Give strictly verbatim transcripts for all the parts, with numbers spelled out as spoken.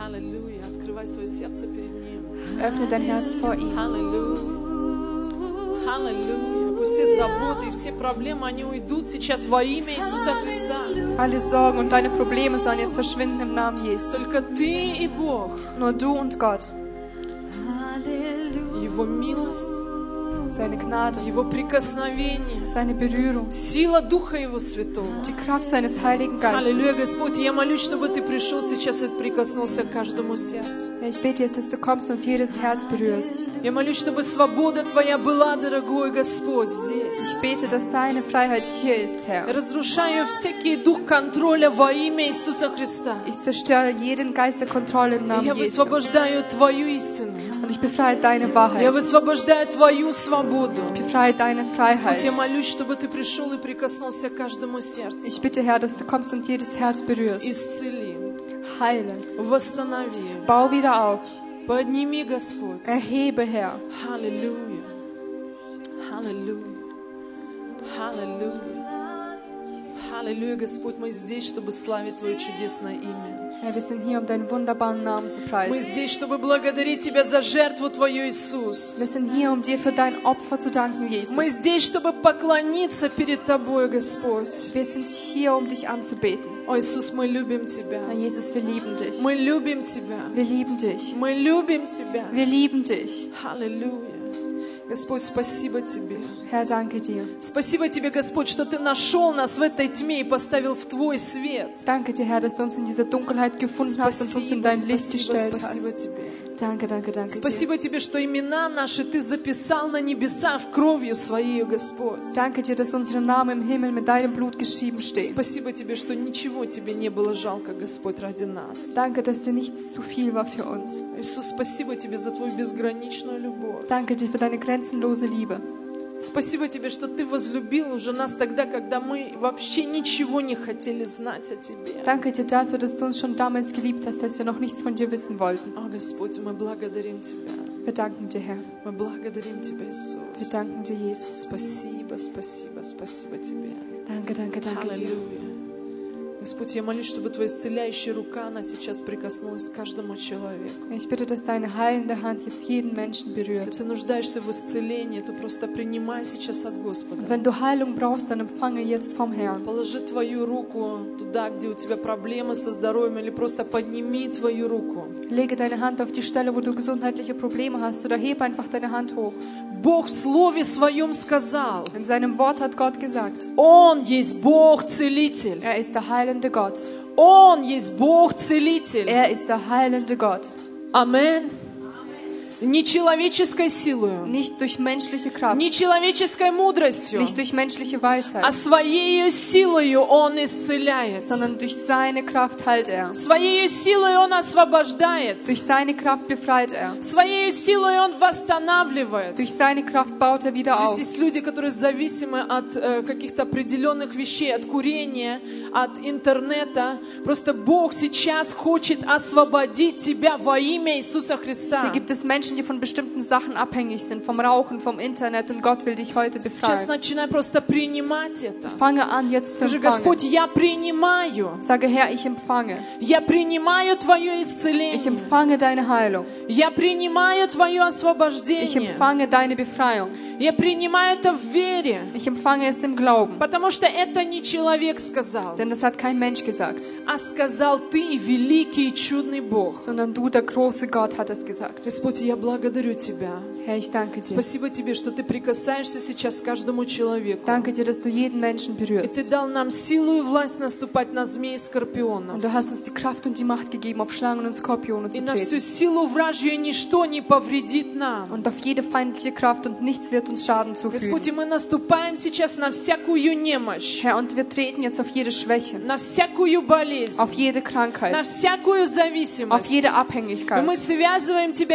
Halleluja. Открывай свое сердце перед Ним. Öffne dein Herz vor ihm. Halleluja. Halleluja. Пусть все заботы и все проблемы, они уйдут сейчас во имя Иисуса Христа. Alle Sorgen und deine Probleme sollen jetzt verschwinden im Namen Jesu. Только Ты и Бог. Nur du und Gott. Его милость, seine Gnade, Его прикосновение, seine Berührung, сила Духа Его Святого. die Kraft seines Heiligen Аллилуйя, Geistes. Господь, я молюсь, чтобы Ты пришел сейчас и прикоснулся к каждому сердцу. Ich bete jetzt, dass du kommst und jedes Herz berührst. Я молюсь, чтобы свобода Твоя была, дорогой Господь, здесь. Ich bete, dass deine Freiheit hier ist, Herr. Разрушаю всякий дух контроля во имя Иисуса Христа. Ich zerstöre jeden Geist der Kontrolle im Namen Я Jesu. высвобождаю Твою истину. Und ich befreie deine Wahrheit. Я высвобождаю Твою свободу. Ich befreie deine Господь, я Freiheit. молюсь, чтобы Ты пришел и прикоснулся к каждому сердцу. Ich bitte, Herr, dass du kommst und jedes Herz berührst. Исцели, Heile. восстанови, Bau wieder auf. подними, Господь. Erhebe, Herr. Аллилуйя. Аллилуйя. Аллилуйя. Аллилуйя, Господь, мы здесь, чтобы славить Твое чудесное имя. Herr, wir sind hier, um deinen wunderbaren Namen zu Мы preisen. здесь, чтобы благодарить Тебя за жертву Твою, Иисус. Wir sind hier, um dir für dein Opfer zu danken, Мы Jesus. здесь, чтобы поклониться перед Тобой, Господь. Wir sind hier, um dich anzubeten. О, Иисус, мы любим Тебя. Herr Jesus, wir lieben dich. Мы любим Тебя. Wir lieben dich. Мы любим Тебя. Wir lieben dich. Аллилуйя. Господь, спасибо Тебе. Herr, danke dir. Спасибо Тебе, Господь, что Ты нашел нас в этой тьме и поставил в Твой свет. Danke dir, Herr, dass du uns in dieser Dunkelheit gefunden hast und uns in Спасибо, dein Licht спасибо, gestellt спасибо hast. Тебе. Danke, danke, danke dir. Спасибо Тебе, что имена наши Ты записал на небесах кровью Своей, Господь. Danke dir, dass unsere Namen im Himmel mit deinem Blut geschrieben stehen. Спасибо Тебе, что ничего Тебе не было жалко, Господь, ради нас. Danke, dass dir nichts zu viel war für uns. Иисус, спасибо Тебе за Твою безграничную любовь. Danke dir für deine grenzenlose Liebe. Спасибо Тебе, что Ты возлюбил уже нас тогда, когда мы вообще ничего не хотели знать о Тебе. Danke dir dafür, dass du uns schon damals geliebt hast, als wir noch nichts von dir wissen wollten. О, Господь, мы благодарим Тебя. Wir danken dir, Herr. Мы благодарим Тебя, Иисус. Wir danken dir, Jesus. Спасибо, спасибо, спасибо Тебе. Danke, danke, danke dir. Аллилуйя. Господь, я молюсь, чтобы Твоя исцеляющая рука, она сейчас прикоснулась к каждому человеку. Ich bitte, dass deine heilende Hand jetzt jeden Menschen Если berührt. ты нуждаешься в исцелении, то просто принимай сейчас от Und Господа. wenn du Heilung brauchst, dann empfange jetzt vom Herrn. Положи твою руку туда, где у тебя проблемы со здоровьем, или просто подними твою руку. Lege deine Hand auf die Stelle, wo du gesundheitliche Probleme hast, oder heb einfach deine Hand hoch. Бог в Слове Своем сказал, In seinem Wort hat Gott gesagt, Он есть Бог-целитель. er ist der heilende Gott. Он есть Бог-целитель. Er ist der heilende Gott. Амен. Не человеческой силою, Nicht durch menschliche Kraft, не человеческой мудростью, nicht durch menschliche а Weisheit, Своей силою Он исцеляет. sondern durch seine Kraft heilt er. Своей силой Он освобождает. Durch seine Kraft befreit er. Своей силой Он восстанавливает. Durch seine Kraft baut er wieder Здесь auf. есть люди, которые зависимы от э, каких-то определенных вещей, от курения, от интернета. Просто Бог сейчас хочет освободить тебя во имя Иисуса Христа. Hier gibt es Menschen, die von bestimmten Sachen abhängig sind, vom Rauchen, vom Internet, und Gott will dich heute Сейчас befreien. начинай просто принимать это. Fange an, jetzt zu Скажи, Господь, empfangen. я принимаю. Sage, Herr, ich empfange. Я принимаю Твое Ich исцеление. empfange deine Heilung. Я принимаю Твое Ich освобождение. empfange deine Befreiung. Я принимаю это в вере. Ich empfange es im Glauben. Потому что это не человек сказал, Denn das hat kein Mensch gesagt, а сказал Ты, великий и чудный Бог. sondern du, der große Gott, hat es gesagt. Господь, я благодарю Тебя. Herr, ich danke dir. Спасибо Тебе, что Ты прикасаешься сейчас к каждому человеку. Danke dir, dass du jeden Menschen И Ты berührst. дал нам силу и власть наступать на змей и скорпионов. Und du hast uns die Kraft und die Macht gegeben, auf Schlangen und Skorpione И zu на всю treten. силу вражью ничто не повредит нам. Und auf jede feindliche Kraft, und nichts wird uns Schaden Господь, zufügen. и мы наступаем сейчас на всякую немощь, Herr, und wir treten jetzt auf jede Schwäche, на всякую болезнь, auf jede на Krankheit, всякую auf зависимость. jede И мы Abhängigkeit. связываем Тебя именем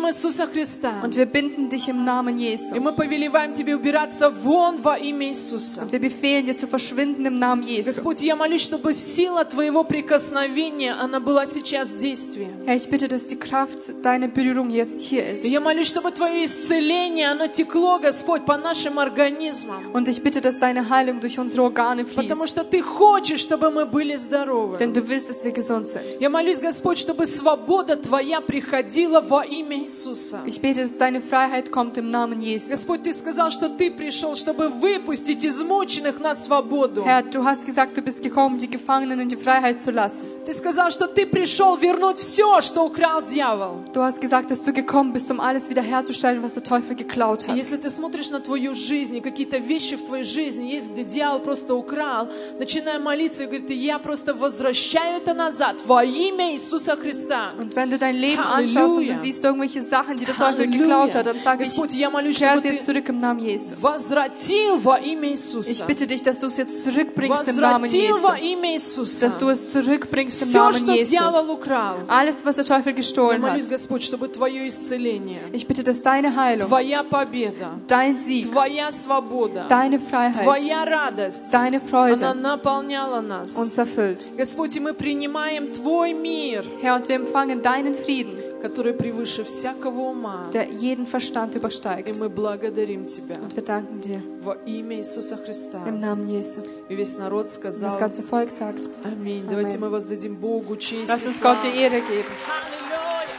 именем Иисуса Христа. Und wir binden dich im Namen Jesu. И мы повелеваем Тебе убираться вон во имя Иисуса. Und wir befehlen dir zu verschwinden im Namen Jesu. Господь, я молюсь, чтобы сила Твоего прикосновения, она была сейчас в действии. Herr, ich bitte, dass die Kraft deiner Berührung jetzt hier ist. И я молюсь, чтобы Твое исцеление, оно текло, Господь, по нашим организмам. Und ich bitte, dass deine Heilung durch unsere Organe Потому fließt. что Ты хочешь, чтобы мы были здоровы. Denn du willst, dass wir gesund sind. Я молюсь, Господь, чтобы свобода Твоя приходила во имя Иисуса. Ich bete, dass deine Freiheit kommt im Namen Jesu. Господь, Ты сказал, что Ты пришел, чтобы выпустить измученных на свободу. Herr, du hast gesagt, du bist gekommen, die Gefangenen in die Freiheit zu lassen. Ты сказал, что Ты пришел вернуть все, что украл дьявол. Du hast gesagt, dass du gekommen bist, um alles wiederherzustellen, was der Teufel geklaut И hat. если ты смотришь на твою жизнь, и какие-то вещи в твоей жизни есть, где дьявол просто украл, начинай молиться и говорит, я просто возвращаю это назад во имя Иисуса Христа. Und wenn du dein Leben anschaust und du siehst irgendwelche Sachen, die der Teufel geklaut hat, dann sage ich, Господь, я молюсь, kehr чтобы sie jetzt Ты zurück im Namen Jesu. возвратил во имя Иисуса. Ich bitte dich, dass du es jetzt zurückbringst im Namen Возвратил Jesu. во имя Иисуса. Dass du es zurückbringst im Все, Namen что Jesu. дьявол украл. Alles, was der Teufel Я gestohlen молюсь, hat. Господь, чтобы Твое исцеление, Ich bitte, dass deine Heilung, Твоя победа, dein Sieg, Твоя свобода, deine Freiheit, Твоя радость, deine она Freude наполняла нас. uns erfüllt. Господь, и мы принимаем Твой мир, Herr, und wir empfangen deinen Frieden, который превыше всякого ума. der jeden Verstand И übersteigt. мы благодарим Тебя Und wir danken dir во имя Иисуса Христа. im Namen Jesu. И весь народ Und das сказал ganze Volk sagt, Аминь. Давайте мы воздадим Богу честь lass и uns Gott славу. die Ehre geben. Аллилуйя!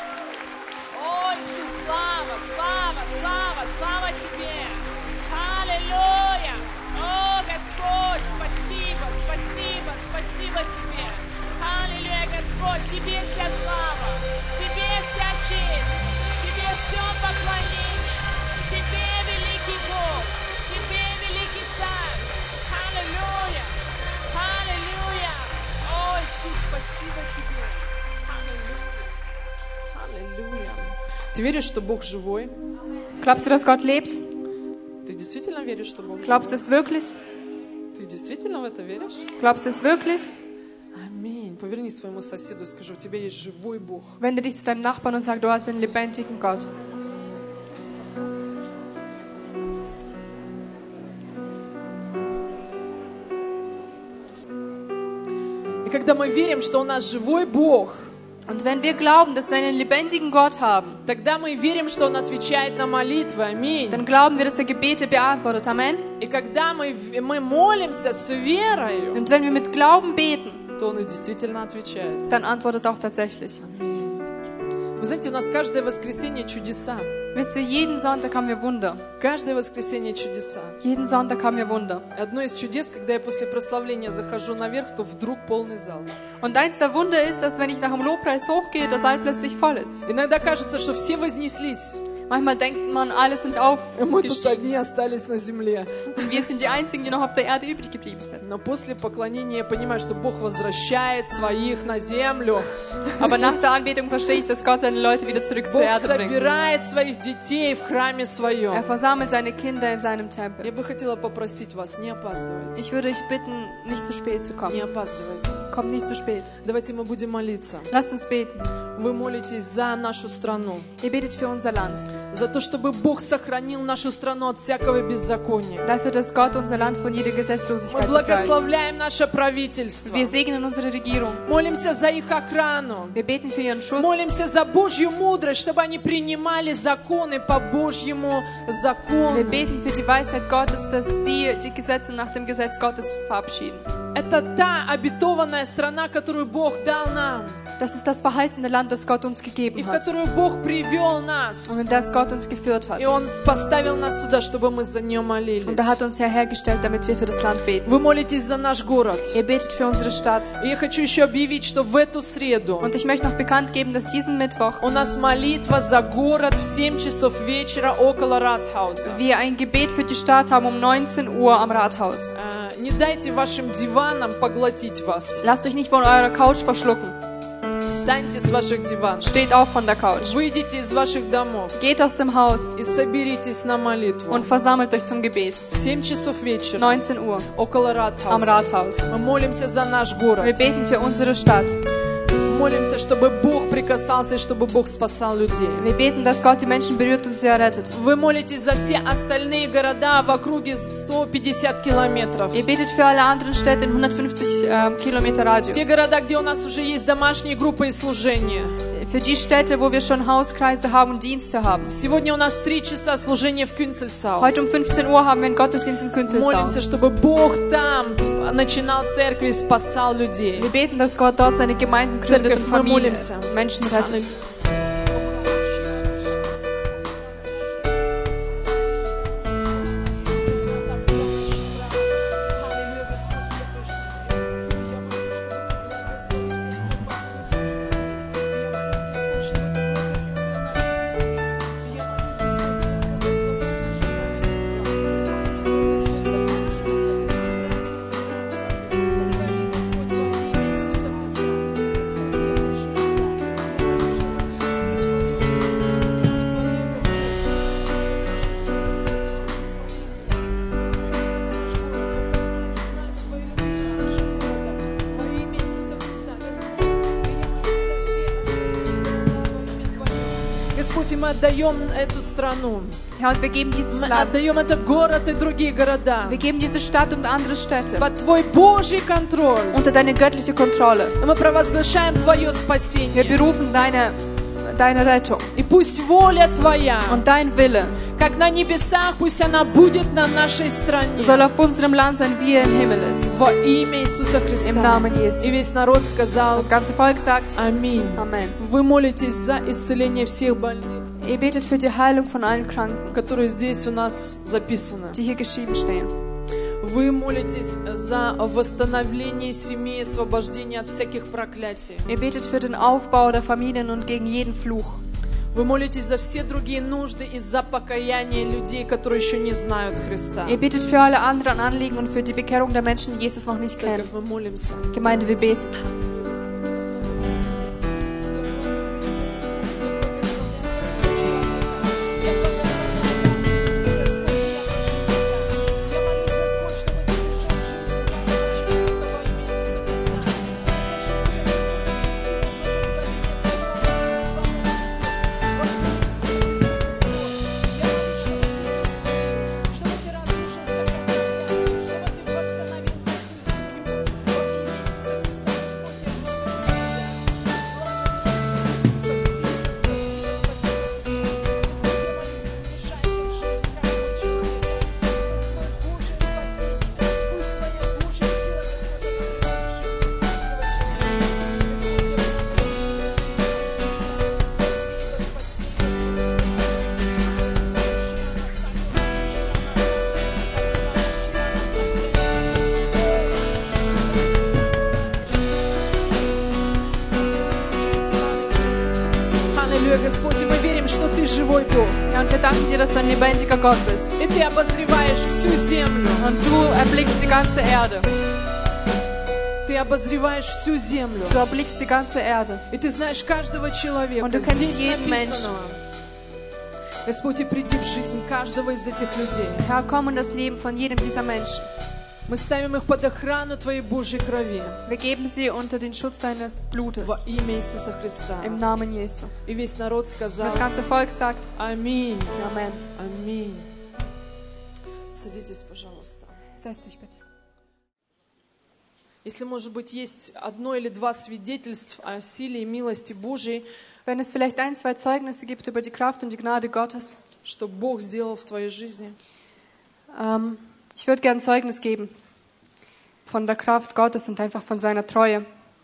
О, Иисус, слава, слава, слава, слава Тебе! Аллилуйя! О, Господь, спасибо, спасибо, спасибо Тебе! Аллилуйя, Господь, Тебе вся слава, Тебе вся честь, Тебе все поклонение, Тебе великий Бог, Тебе великий Царь! Аллилуйя! Аллилуйя! О, Иисус, спасибо Тебе! Аллилуйя! Ты веришь, что Бог живой? Glaubst du, dass Gott lebt? Ты действительно веришь, что Бог Glaubst du es wirklich? живой? Ты действительно в это веришь? Glaubst du es wirklich? Аминь. Повернись к своему соседу и скажи, у тебя есть живой Бог. Wende dich zu deinem Nachbarn und sag, du hast einen lebendigen Gott. И когда мы верим, что у нас живой Бог, Und wenn wir glauben, dass wir einen lebendigen Gott haben, тогда мы верим, что Он отвечает на молитвы. Аминь. dann glauben wir, dass er Gebete beantwortet. Amen. И когда мы, мы молимся с верою, Und wenn wir mit Glauben beten, то Он и действительно отвечает. dann antwortet er auch tatsächlich. Вы знаете, у нас каждое воскресенье чудеса. Wisst ihr, jeden Sonntag haben wir Wunder. Каждое воскресенье чудеса. Jeden Sonntag haben wir Wunder. Одно из чудес, когда я после прославления захожу наверх, то вдруг полный зал. Und eins der Wunder ist, dass wenn ich nach dem Lobpreis hochgehe, der Saal plötzlich voll ist. Иногда кажется, что все вознеслись, Manchmal denkt man, alle sind и мы тут aufgestiegen одни остались на земле. und wir sind die Einzigen, die noch auf der Erde übrig geblieben sind. Но после поклонения я понимаю, что Бог возвращает своих на землю. Aber nach der Anbetung verstehe ich, dass Gott seine Leute wieder zurück zur Бог Erde bringt. собирает своих детей в храме Er своем. versammelt seine Kinder in seinem Я Tempel. бы хотела попросить вас, не опаздывайте. Ich würde euch bitten, nicht zu spät zu Не kommen. опаздывайте. Kommt nicht zu spät. Давайте мы будем молиться. Lasst uns beten. Вы молитесь за нашу страну. Ihr betet für unser Land. За то, чтобы Бог сохранил нашу страну от всякого беззакония. Dafür, dass Gott unser Land von jeder Мы Gesetzlosigkeit befreit. благословляем наше правительство. Wir segnen unsere Regierung. Молимся за их охрану. Wir beten für ihren Schutz. Молимся за Божью мудрость, чтобы они принимали законы по Божьему Wir закону. beten für die Weisheit Gottes, dass sie die Gesetze nach dem Gesetz Gottes verabschieden. Это та обетованная страна, которую Бог дал нам, Das ist das verheißene Land, das Gott uns и gegeben в hat. которую Бог привел Und нас. in das Gott uns geführt hat. И Он поставил нас сюда, чтобы мы за нее Und молились. er hat uns herhergestellt, damit wir für das Land beten. Вы молитесь за наш город. Ihr betet für unsere Stadt. И я хочу еще объявить, что в эту среду Und ich möchte noch bekannt geben, dass diesen Mittwoch у нас молитва за город в семь часов вечера около Ратхауса. wir ein Gebet für die Stadt haben um neunzehn Uhr am Rathaus. Э, Не дайте вашим диванам поглотить вас. Lasst euch nicht von eurer Couch verschlucken. Встаньте с ваших диванов. Steht auf von der Couch. Выйдите из ваших домов Geht aus dem Haus и соберитесь на молитву. und versammelt euch zum Gebet. В семь часов вечера neunzehn Uhr около am Ратхауса. Rathaus. Мы молимся за наш Wir город. beten für unsere Stadt. молимся, чтобы Бог прикасался и чтобы Бог спасал людей. Wir beten, dass Gott die Menschen berührt und sie errettet. Вы молитесь за все остальные города в округе сто пятьдесят километров. Ihr betet für alle anderen Städte in hundertfünfzig äh, Kilometer Radius. Те города, где у нас уже есть домашние группы и служения. Für die Städte, wo wir schon Hauskreise haben und Dienste haben. Сегодня у нас три часа служения в Кюнцельсау. Heute um fünfzehn Uhr haben wir einen Gottesdienst in Künzelsau. Молимся, чтобы Бог там начинал церкви и спасал людей. Wir beten, dass Gott dort seine Gemeinden gründet und Familien, Menschen rettet. Господь, и мы отдаем эту страну. Herr, und wir geben dieses Мы Land. отдаем этот город и другие города Wir geben diese Stadt und andere Städte под Твой Божий контроль. unter deine göttliche Kontrolle. И мы провозглашаем Твое Wir спасение. berufen deine, deine Rettung. И пусть воля Твоя, Und dein Wille как на небесах, пусть она будет на нашей стране. soll auf unserem Land sein, wie er im Himmel ist. Во имя Иисуса Христа. Im Namen Jesu. И весь народ сказал Das ganze Volk sagt Аминь. Amen. Вы молитесь за исцеление всех больных, Ihr betet für die Heilung von allen Kranken, которые здесь у нас записаны. die hier geschrieben stehen. Вы молитесь за восстановление семьи, освобождение от всяких проклятий. Ihr betet für den Aufbau der Familien und gegen jeden Fluch. Вы молитесь за все другие нужды и за покаяние людей, которые еще не знают Христа. Ihr betet für alle anderen Anliegen und für die Bekehrung der Menschen, die Jesus noch nicht kennen. Церковь, мы молимся. Gemeinde, wir beten. Господь, и мы верим, что Ты живой Бог. Ja, und wir danken dir, dass du ein lebendiger Gott bist. И Ты обозреваешь всю землю. Und du erblickst die ganze Erde. Ты обозреваешь всю землю. Du erblickst die ganze Erde. И Ты знаешь каждого человека. Und du kennst Здесь jeden написано. Господь, и приди в жизнь каждого из этих людей. Herr, komm in das Leben von jedem dieser Menschen. Мы ставим их под охрану Твоей Божьей крови. Wir geben sie unter den Schutz deines Blutes. Во имя Иисуса Христа. Im Namen Jesu. И весь народ сказал Das ganze Volk sagt Аминь. Amen. Аминь. Садитесь, пожалуйста. Setzt euch bitte. Если, может быть, есть одно или два свидетельств о силе и милости Божьей, Wenn es vielleicht ein, zwei Zeugnisse gibt über die Kraft und die Gnade Gottes, что Бог сделал в твоей жизни, ähm, ich würde gerne ein Zeugnis geben von der Kraft Gottes und einfach von seiner Treue.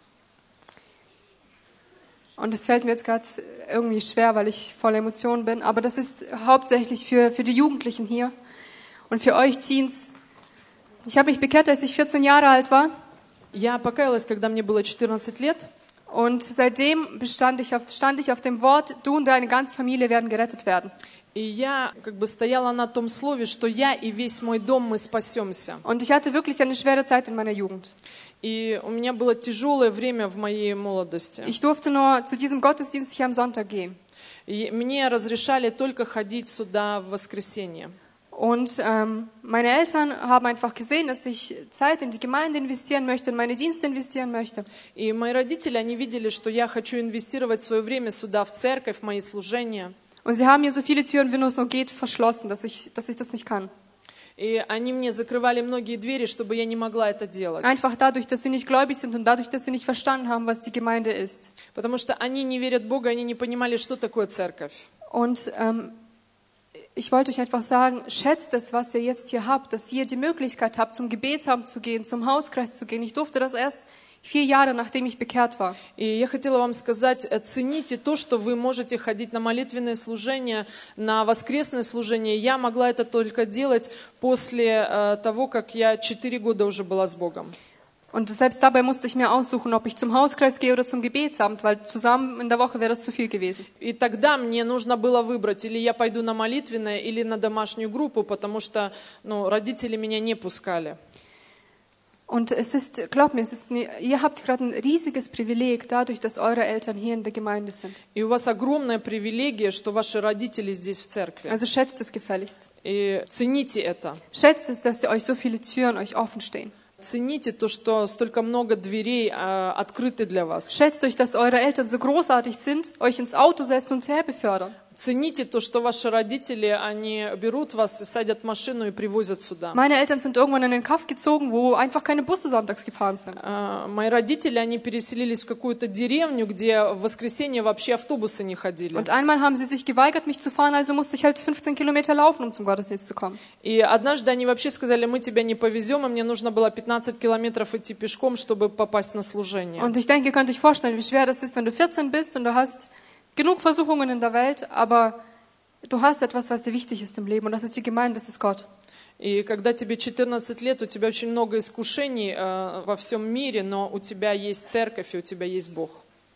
Und es fällt mir jetzt gerade irgendwie schwer, weil ich voller Emotionen bin, aber das ist hauptsächlich für, für die Jugendlichen hier und für euch Teens. Ich habe mich bekehrt, als ich vierzehn Jahre alt war. Я покаялась, когда мне было четырнадцать лет. Und seitdem bestand ich auf, stand ich auf dem Wort, du und deine ganze Familie werden gerettet werden. И я как бы стояла на том слове, что я и весь мой дом, мы спасемся. Und ich hatte wirklich eine schwere Zeit in meiner Jugend. И у меня было тяжелое время в моей молодости. Ich durfte nur zu diesem Gottesdienst hier am Sonntag gehen. И мне разрешали только ходить сюда в воскресенье. Und ähm, meine Eltern haben einfach gesehen, dass ich Zeit in die Gemeinde investieren möchte, in meine Dienste investieren möchte. И мои родители, они видели, что я хочу инвестировать свое время сюда, в церковь, в мои служения. Und sie haben mir so viele Türen, wie nur so geht, verschlossen, dass ich, dass ich das nicht kann. И они мне закрывали многие двери, чтобы я не могла это делать. Einfach dadurch, dass sie nicht gläubig sind und dadurch, dass sie nicht verstanden haben, was die Gemeinde ist. Потому что они не верят в Бога, они не понимали, что такое церковь. Und ähm, ich wollte euch einfach sagen, schätzt es, was ihr jetzt hier habt, dass ihr die Möglichkeit habt, zum Gebetsabend zu gehen, zum Hauskreis zu gehen. Ich durfte das erst vier Jahre, nachdem ich bekehrt war. И я хотела вам сказать, цените то, что вы можете ходить на молитвенные служения, на воскресные служения. Я могла это только делать после э, того, как я четыре года уже была с Богом. Und selbst dabei musste ich mir aussuchen, ob ich zum Hauskreis gehe oder zum Gebetsabend, weil zusammen in der Woche wäre das zu viel gewesen. И тогда мне нужно было выбрать, или я пойду на молитвенное, или на домашнюю группу, потому что ну, родители меня не пускали. Und es ist, glaubt mir, es ist, ihr habt gerade ein riesiges Privileg dadurch, dass eure Eltern hier in der Gemeinde sind. И у вас огромная привилегия, что ваши родители здесь в церкви. Also schätzt es gefälligst. И цените это. Schätzt es, dass euch so viele Türen euch offen stehen. Цените то, что столько много дверей äh, открыты для вас. Schätzt euch, dass eure Eltern so großartig sind, euch ins Auto setzen und her befördern. Цените то, что ваши родители, они берут вас и садят в машину и привозят сюда. Meine Eltern sind irgendwann in den Kaff gezogen, wo einfach keine Busse sonntags gefahren sind. Äh, мои родители, они переселились в какую-то деревню, где в воскресенье вообще автобусы не ходили. Und einmal haben sie sich geweigert, mich zu fahren, also musste ich halt fünfzehn Kilometer laufen, um zum Gottesdienst zu kommen. И однажды они вообще сказали, мы тебя не повезем, и мне нужно было пятнадцать километров идти пешком, чтобы попасть на служение. Und ich denke, ihr könnt euch vorstellen, wie schwer das ist, wenn du vierzehn bist und du hast genug Versuchungen in der Welt, aber du hast etwas, was dir wichtig ist im Leben, und das ist die Gemeinde, das ist Gott. И когда тебе четырнадцать лет, у тебя очень много искушений äh, во всем мире, но у тебя есть церковь и у тебя есть Бог.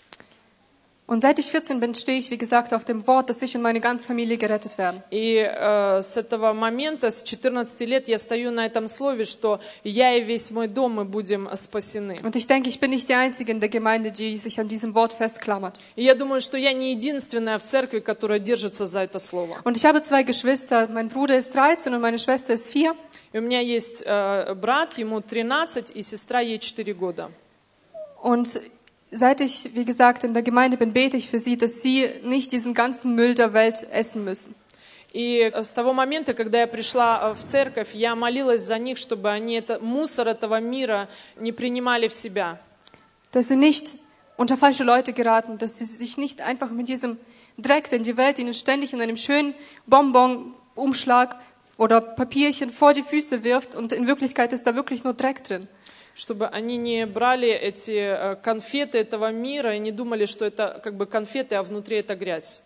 Und seit ich vierzehn bin, stehe ich, wie gesagt, auf dem Wort, dass ich und meine ganze Familie gerettet werden. И äh, с этого момента, с четырнадцати лет, я стою на этом слове, что я и весь мой дом, мы будем спасены. Und ich denke, ich bin nicht die Einzige in der Gemeinde, die sich an diesem Wort festklammert. И я думаю, что я не единственная в церкви, которая держится за это слово. Und ich habe zwei Geschwister. Mein Bruder ist dreizehn und meine Schwester ist vier. И у меня есть äh, брат, ему тринадцать, и сестра, ей четыре года. Und seit ich, wie gesagt, in der Gemeinde bin, bete ich für sie, dass sie nicht diesen ganzen Müll der Welt essen müssen. И с того момента, когда я пришла в церковь, я молилась за них, чтобы они это, мусор этого мира не принимали в себя. Dass sie nicht unter falsche Leute geraten, dass sie sich nicht einfach mit diesem Dreck, den die Welt ihnen ständig in einem schönen Bonbon-Umschlag oder Papierchen vor die Füße wirft, und in Wirklichkeit ist da wirklich nur Dreck drin. Чтобы они не брали эти конфеты этого мира и не думали, что это как бы конфеты, а внутри это грязь.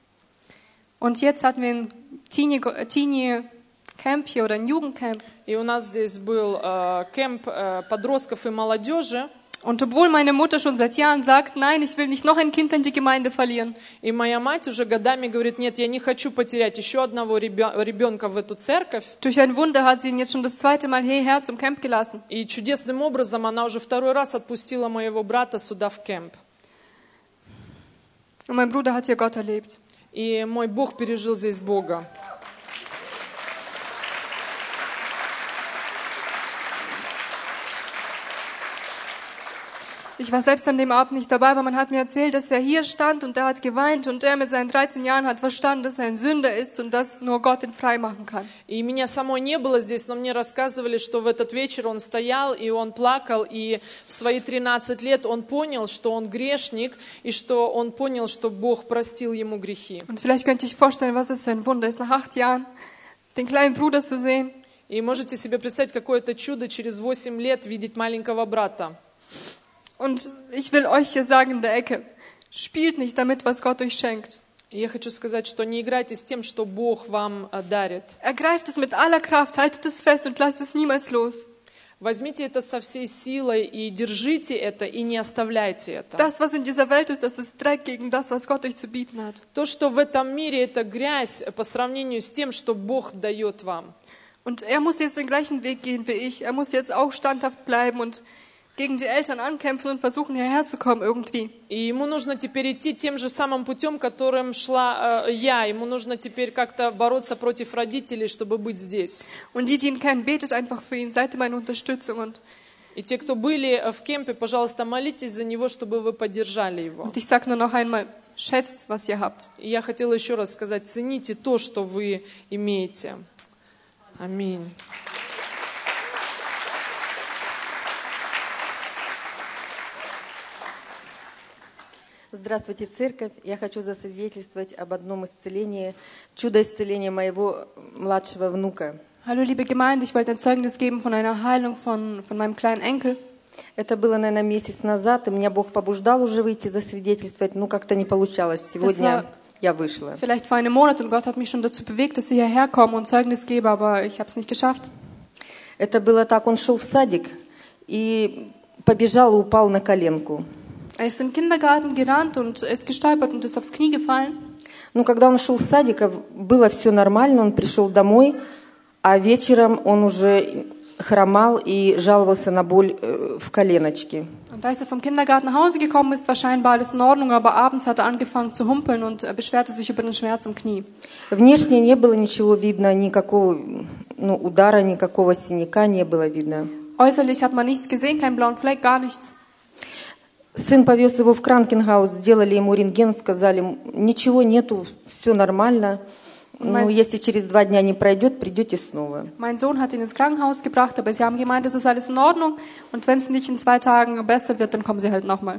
Und jetzt hatten wir ein Teenie-Camp hier oder ein Jugendcamp. И у нас здесь был äh, кемп äh, подростков и молодежи. Und obwohl meine Mutter schon seit Jahren sagt, nein, ich will nicht noch ein Kind in die Gemeinde verlieren. И моя мать уже годами говорит, нет, я не хочу потерять еще одного ребенка в эту церковь. Durch ein Wunder hat sie ihn jetzt schon das zweite Mal hierher zum Camp gelassen. И чудесным образом она уже второй раз отпустила моего брата сюда в кемп. Und mein Bruder hat hier Gott erlebt. И мой Бог пережил здесь Бога. Ich war selbst an dem Abend nicht dabei, aber man hat mir erzählt, dass er hier stand und er hat geweint und er mit seinen dreizehn Jahren hat verstanden, dass er ein Sünder ist und dass nur Gott ihn frei machen kann. И меня самой не было здесь, но мне рассказывали, что в этот вечер он стоял и он плакал, и в свои тринадцать лет он понял, что он грешник, и что он понял, что Бог простил ему грехи. Und vielleicht könnt ihr euch vorstellen, was es für ein Wunder ist, nach acht Jahren den kleinen Bruder zu sehen. И можете себе представить, какое это чудо через восемь лет видеть маленького брата. Und ich will euch hier sagen in der Ecke, spielt nicht damit, was Gott euch schenkt. И я хочу сказать, что не играйте с тем, что Бог вам дарит. Ergreift es mit aller Kraft, haltet es fest und lasst es niemals los. Возьмите это со всей силой и держите это, и не оставляйте это. Das, was in dieser Welt ist, das ist Dreck gegen das, was Gott euch zu bieten hat. То, что в этом мире, это грязь по сравнению с тем, что Бог дает вам. Und er muss jetzt den gleichen Weg gehen wie ich. Er muss jetzt auch standhaft bleiben und gegen die Eltern ankämpfen und versuchen, hierher zu kommen irgendwie. И ему нужно теперь идти тем же самым путем, которым шла э, я. Ему нужно теперь как-то бороться против родителей, чтобы быть здесь. Und die, die ihn kennen, betet einfach für ihn, seid ihr meine Unterstützung. Und, И те, кто были в кемпе, пожалуйста, молитесь за него, чтобы вы поддержали его. und ich sage nur noch einmal, schätzt, was ihr habt. И я хотела еще раз сказать, цените то, что вы имеете. Аминь. Здравствуйте, церковь. Я хочу засвидетельствовать об одном исцелении, чудо исцеления моего младшего внука. Hallo liebe Gemeinde, ich wollte ein Zeugnis geben von einer Heilung von, von meinem kleinen Enkel. Это было, наверное, месяц назад, и меня Бог побуждал уже выйти засвидетельствовать, но как-то не получалось. Сегодня я вышла. Vielleicht vor einem Monat und Gott hat mich schon dazu bewegt, dass ich hierher komme und Zeugnis gebe, aber ich habe es nicht geschafft. Это было так, он шел в садик и побежал и упал на коленку. Er ist in den Kindergarten gerannt und ist gestolpert und ist aufs Knie gefallen. Ну, когда он шел в садик, было все нормально, он пришел домой, а вечером он уже хромал и жаловался на боль в коленочке. Und als er vom Kindergarten nach Hause gekommen ist, war scheinbar alles in Ordnung, aber abends hat er angefangen zu humpeln und beschwerte sich über den Schmerz im Knie. Внешне не было ничего видно, никакого ну, удара, никакого синяка не было видно. Äußerlich hat man nichts gesehen, keinen blauen Fleck, gar nichts. Сын повез его в Кранкенгаус, сделали ему рентген, сказали, ничего нету, все нормально. Ну, если через два дня не пройдет, придете снова. Mein Sohn hat ihn ins Krankenhaus gebracht, aber sie haben gemeint, es ist alles in Ordnung. Und wenn es nicht in zwei Tagen besser wird, dann kommen sie halt nochmal.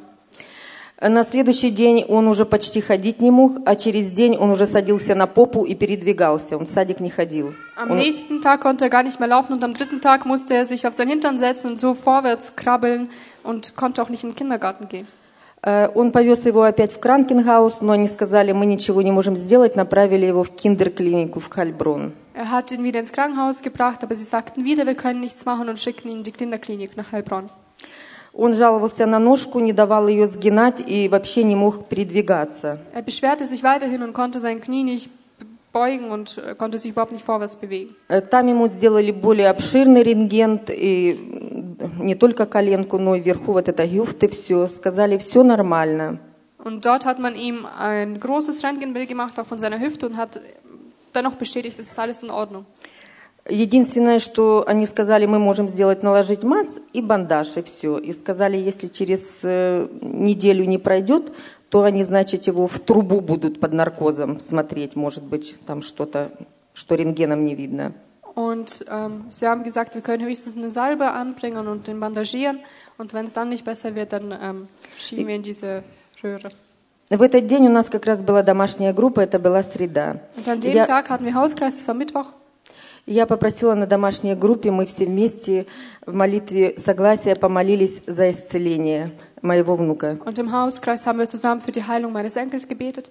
На следующий день он уже почти ходить не мог, а через день он уже садился на попу и передвигался. Он в садик не ходил. Am Он- nächsten Tag konnte er gar nicht mehr laufen und am dritten Tag musste er sich auf seinen Hintern setzen und so vorwärts krabbeln und konnte auch nicht in den Kindergarten gehen. Э, Он повез его опять в Кранкенгаус, но они сказали, мы ничего не можем сделать, направили его в киндерклинику в Хальброн. Er hat ihn wieder ins Krankenhaus gebracht, aber sie sagten wieder, wir können nichts machen und schickten ihn in die Kinderklinik nach Heilbronn. Он жаловался на ножку, не давал ее сгинать и вообще не мог передвигаться. Er beschwerte sich weiterhin und konnte sein Knie nicht beugen und äh, konnte sich überhaupt nicht vorwärts bewegen. Э, Там ему сделали более обширный рентген, и м, не только коленку, но и вверху вот это гюфты, все. Сказали, все нормально. Und dort hat man ihm ein großes Röntgenbild gemacht, auch von seiner Hüfte, und hat dennoch bestätigt, es ist alles in Ordnung. Единственное, что они сказали, мы можем сделать, наложить мац и бандаж, и все. И сказали, если через э, неделю не пройдет, то они, значит, его в трубу будут под наркозом смотреть, может быть, там что-то, что рентгеном не видно. Und ähm, sie haben gesagt, wir können höchstens eine Salbe anbringen und den bandagieren. Und wenn es dann nicht besser wird, dann ähm, schieben wir in diese Röhre. В этот день у нас как раз была домашняя группа, это была среда. Und an dem Я, Tag hatten wir Hauskreis, es war Mittwoch. я попросила на домашней группе, мы все вместе в молитве согласия помолились за исцеление моего внука. Und im Hauskreis haben wir zusammen für die Heilung meines Enkels gebetet.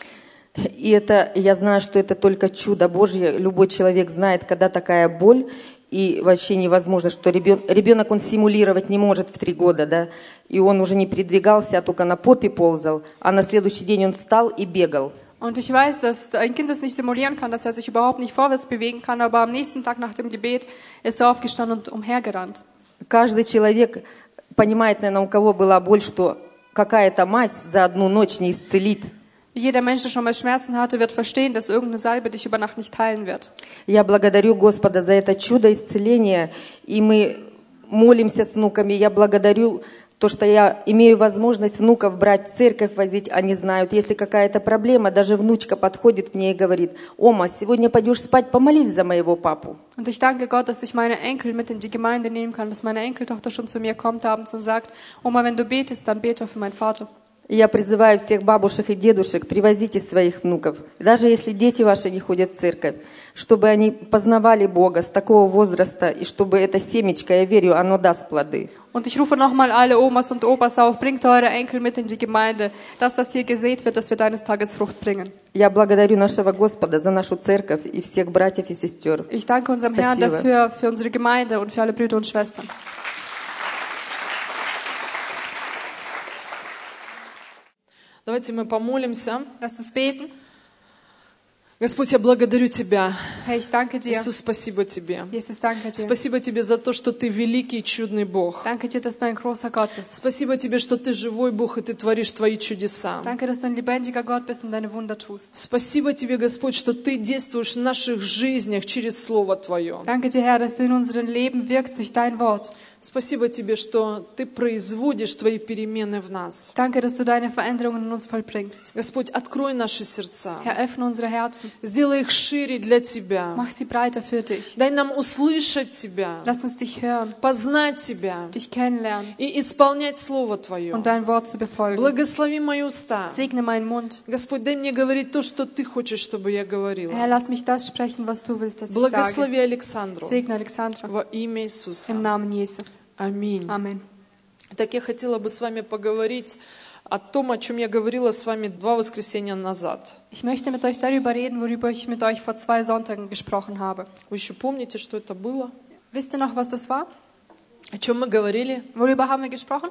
И это, я знаю, что это только чудо Божье. Любой человек знает, когда такая боль, и вообще невозможно, что ребенок, ребенок он симулировать не может в три года, да, и он уже не передвигался, а только на попе ползал, а на следующий день он встал и бегал. Und ich weiß, dass ein Kind das nicht simulieren kann, dass er sich überhaupt nicht vorwärts bewegen kann, aber am nächsten Tag nach dem Gebet ist er aufgestanden und umhergerannt. Каждый человек понимает, наверное, у кого была боль, что какая-то мазь за одну ночь не исцелит. Jeder Mensch, der schon mal Schmerzen hatte, wird verstehen, dass irgendeine Salbe dich über Nacht nicht heilen wird. Я благодарю Господа за это чудо исцеления, и мы молимся с внуками. Я благодарю то, что я имею возможность внуков брать в церковь, возить, они знают. Если какая-то проблема, даже внучка подходит к мне и говорит, «Ома, сегодня пойдешь спать, помолись за моего папу». Und ich danke Gott, dass ich meine Enkel mit in die Gemeinde nehmen kann, dass meine Enkeltochter schon zu mir kommt abends und sagt, Oma, wenn du betest, dann bete für meinen Vater. Я призываю всех бабушек и дедушек, привозите своих внуков, даже если дети ваши не ходят в церковь, чтобы они познавали Бога с такого возраста, и чтобы это семечко, я верю, оно даст плоды. Und ich rufe nochmal alle Omas und Opas auf, bringt eure Enkel mit in die Gemeinde. Das, was hier gesät wird, das wird eines Tages Frucht bringen. Я благодарю нашего Господа за нашу церковь и всех братьев и сестер. Ich danke unserem Herrn Спасибо. dafür, für unsere Gemeinde und für alle Brüder und Schwestern. Давайте мы помолимся. Lasst uns beten. Господь, я благодарю Тебя Herr, ich danke dir. Иисус, спасибо Тебе. Jesus, danke dir. Спасибо Тебе за то, что Ты великий и чудный Бог. Danke dir, dass du ein großer Gott bist. Спасибо Тебе, что Ты живой Бог, и Ты творишь Твои чудеса. Danke, dass du ein lebendiger Gott bist und deine Wunder tust. Спасибо Тебе, Господь, что Ты действуешь в наших жизнях через Слово Твое. Danke dir, Herr, dass du in unserem Leben wirkst durch dein Wort. Спасибо Тебе, что Ты производишь Твои перемены в нас. Danke, dass du deine Veränderungen in uns vollbringst. Господь, открой наши сердца. Herr, öffne unsere Herzen. Сделай их шире для Тебя. Mach sie breiter für dich. Дай нам услышать Тебя, Lass uns dich hören, познать Тебя dich kennenlernen и исполнять Слово Твое. und dein Wort zu befolgen. Благослови мои уста. Segne meinen Mund. Господь, дай мне говорить то, что Ты хочешь, чтобы я Herr, говорила. lass mich das sprechen, was du willst, dass ich sage. Благослови Александру Segne Alexandra во имя Иисуса. im Namen Jesu. Аминь. Amen. Так я хотела бы с вами поговорить о том, о чем я говорила с вами два воскресенья назад. Ich möchte mit euch darüber reden, worüber ich mit euch vor zwei Sonntagen gesprochen habe. Вы еще помните, что это было? Wisst ihr noch, was das war? О чем мы говорили? Worüber haben wir gesprochen?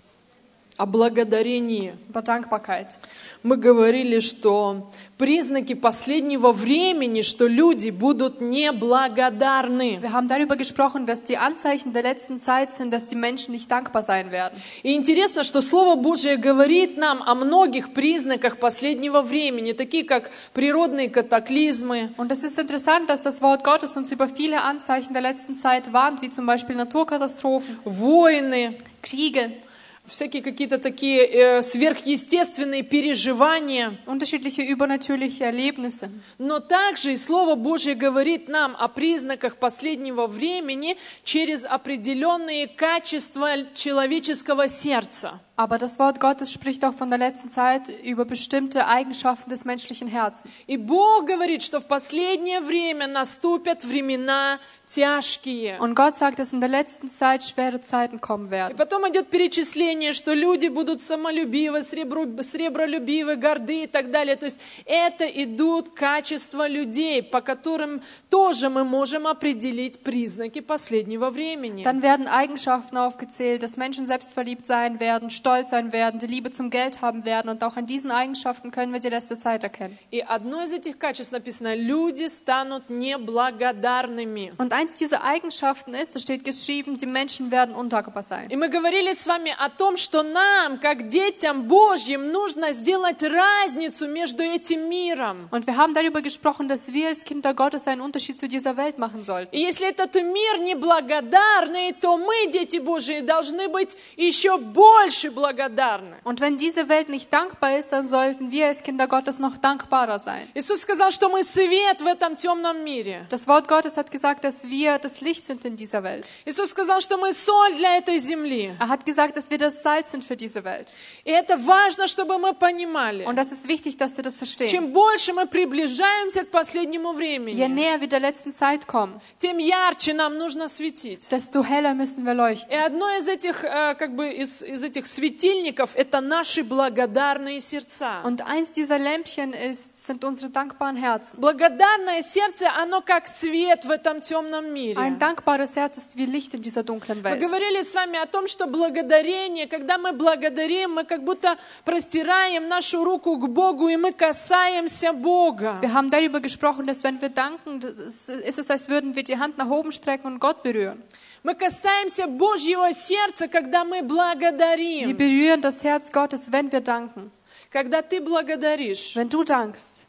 О благодарении. Über Dankbarkeit. Мы говорили, что признаки последнего времени, что люди будут неблагодарны. Wir haben darüber gesprochen, dass die Anzeichen der letzten Zeit sind, dass die Menschen nicht dankbar sein werden. И интересно, что Слово Божие говорит нам о многих признаках последнего времени, такие как природные катаклизмы, Und es ist interessant, dass das Wort Gottes uns über viele Anzeichen der letzten Zeit warnt, wie zum Beispiel Naturkatastrophen, войны, Kriege, всякие какие-то такие э, сверхъестественные переживания. unterschiedliche übernatürliche Erlebnisse. Но также и Слово Божье говорит нам о признаках последнего времени через определенные качества человеческого сердца. Aber das Wort Gottes spricht auch von der letzten Zeit über bestimmte Eigenschaften des menschlichen Herzens. И Бог говорит, что в последнее время наступят времена тяжкие. Und Gott sagt, dass in der letzten Zeit schwere Zeiten kommen И werden. потом идет перечисление, что люди будут самолюбивы, сребро- сребролюбивы, горды и так далее. То есть это идут качества людей, по которым тоже мы можем определить признаки последнего времени. Dann werden Eigenschaften aufgezählt, dass Menschen selbstverliebt sein werden, stolz sein werden, die Liebe zum Geld haben werden. Und auch an diesen Eigenschaften können wir die letzte Zeit erkennen. И одно из этих качеств написано: люди станут неблагодарными. Und eins dieser Eigenschaften ist, da steht geschrieben, die Menschen werden undankbar sein. И мы говорили с вами о том, что нам, как детям Божьим, нужно сделать разницу между этим миром. Und wir haben darüber gesprochen, dass wir als Kinder Gottes einen Unterschied zu dieser Welt machen sollten. И если этот мир неблагодарный, то мы, дети Божьи, должны быть еще больше благодарны. Und wenn diese Welt nicht dankbar ist, dann sollten wir als Kinder Gottes noch dankbarer sein. Иисус сказал, что мы свет в этом темном мире. Das Wort Gottes hat gesagt, dass wir das Licht sind in dieser Welt. Иисус сказал, что мы соль для этой земли. Er hat gesagt, dass wir das Salz sind für diese Welt. И это важно, чтобы мы понимали. Und das ist wichtig, dass wir das verstehen. Чем больше мы приближаемся к последнему Je времени, näher wir der letzten Zeit kommen, тем ярче нам нужно светить. desto heller müssen wir leuchten. И одно из этих, э, как бы, из, из этих светильников — это наши благодарные сердца. Und eins dieser Lämpchen ist, sind unsere dankbaren Herzen. Благодарное сердце, оно как свет в этом темном мире. Ein dankbares Herz ist wie Licht in dieser dunklen Мы Welt. говорили с вами о том, что благодарение, когда мы благодарим, мы как будто простираем нашу руку к Богу, и мы касаемся Бога. Wir haben darüber gesprochen, dass wenn wir danken, das ist es, als würden wir die Hand nach oben strecken und Gott berühren. Мы касаемся Божьего сердца, когда мы Wir благодарим. berühren das Herz Gottes, wenn wir danken. Когда ты благодаришь, Wenn du dankst,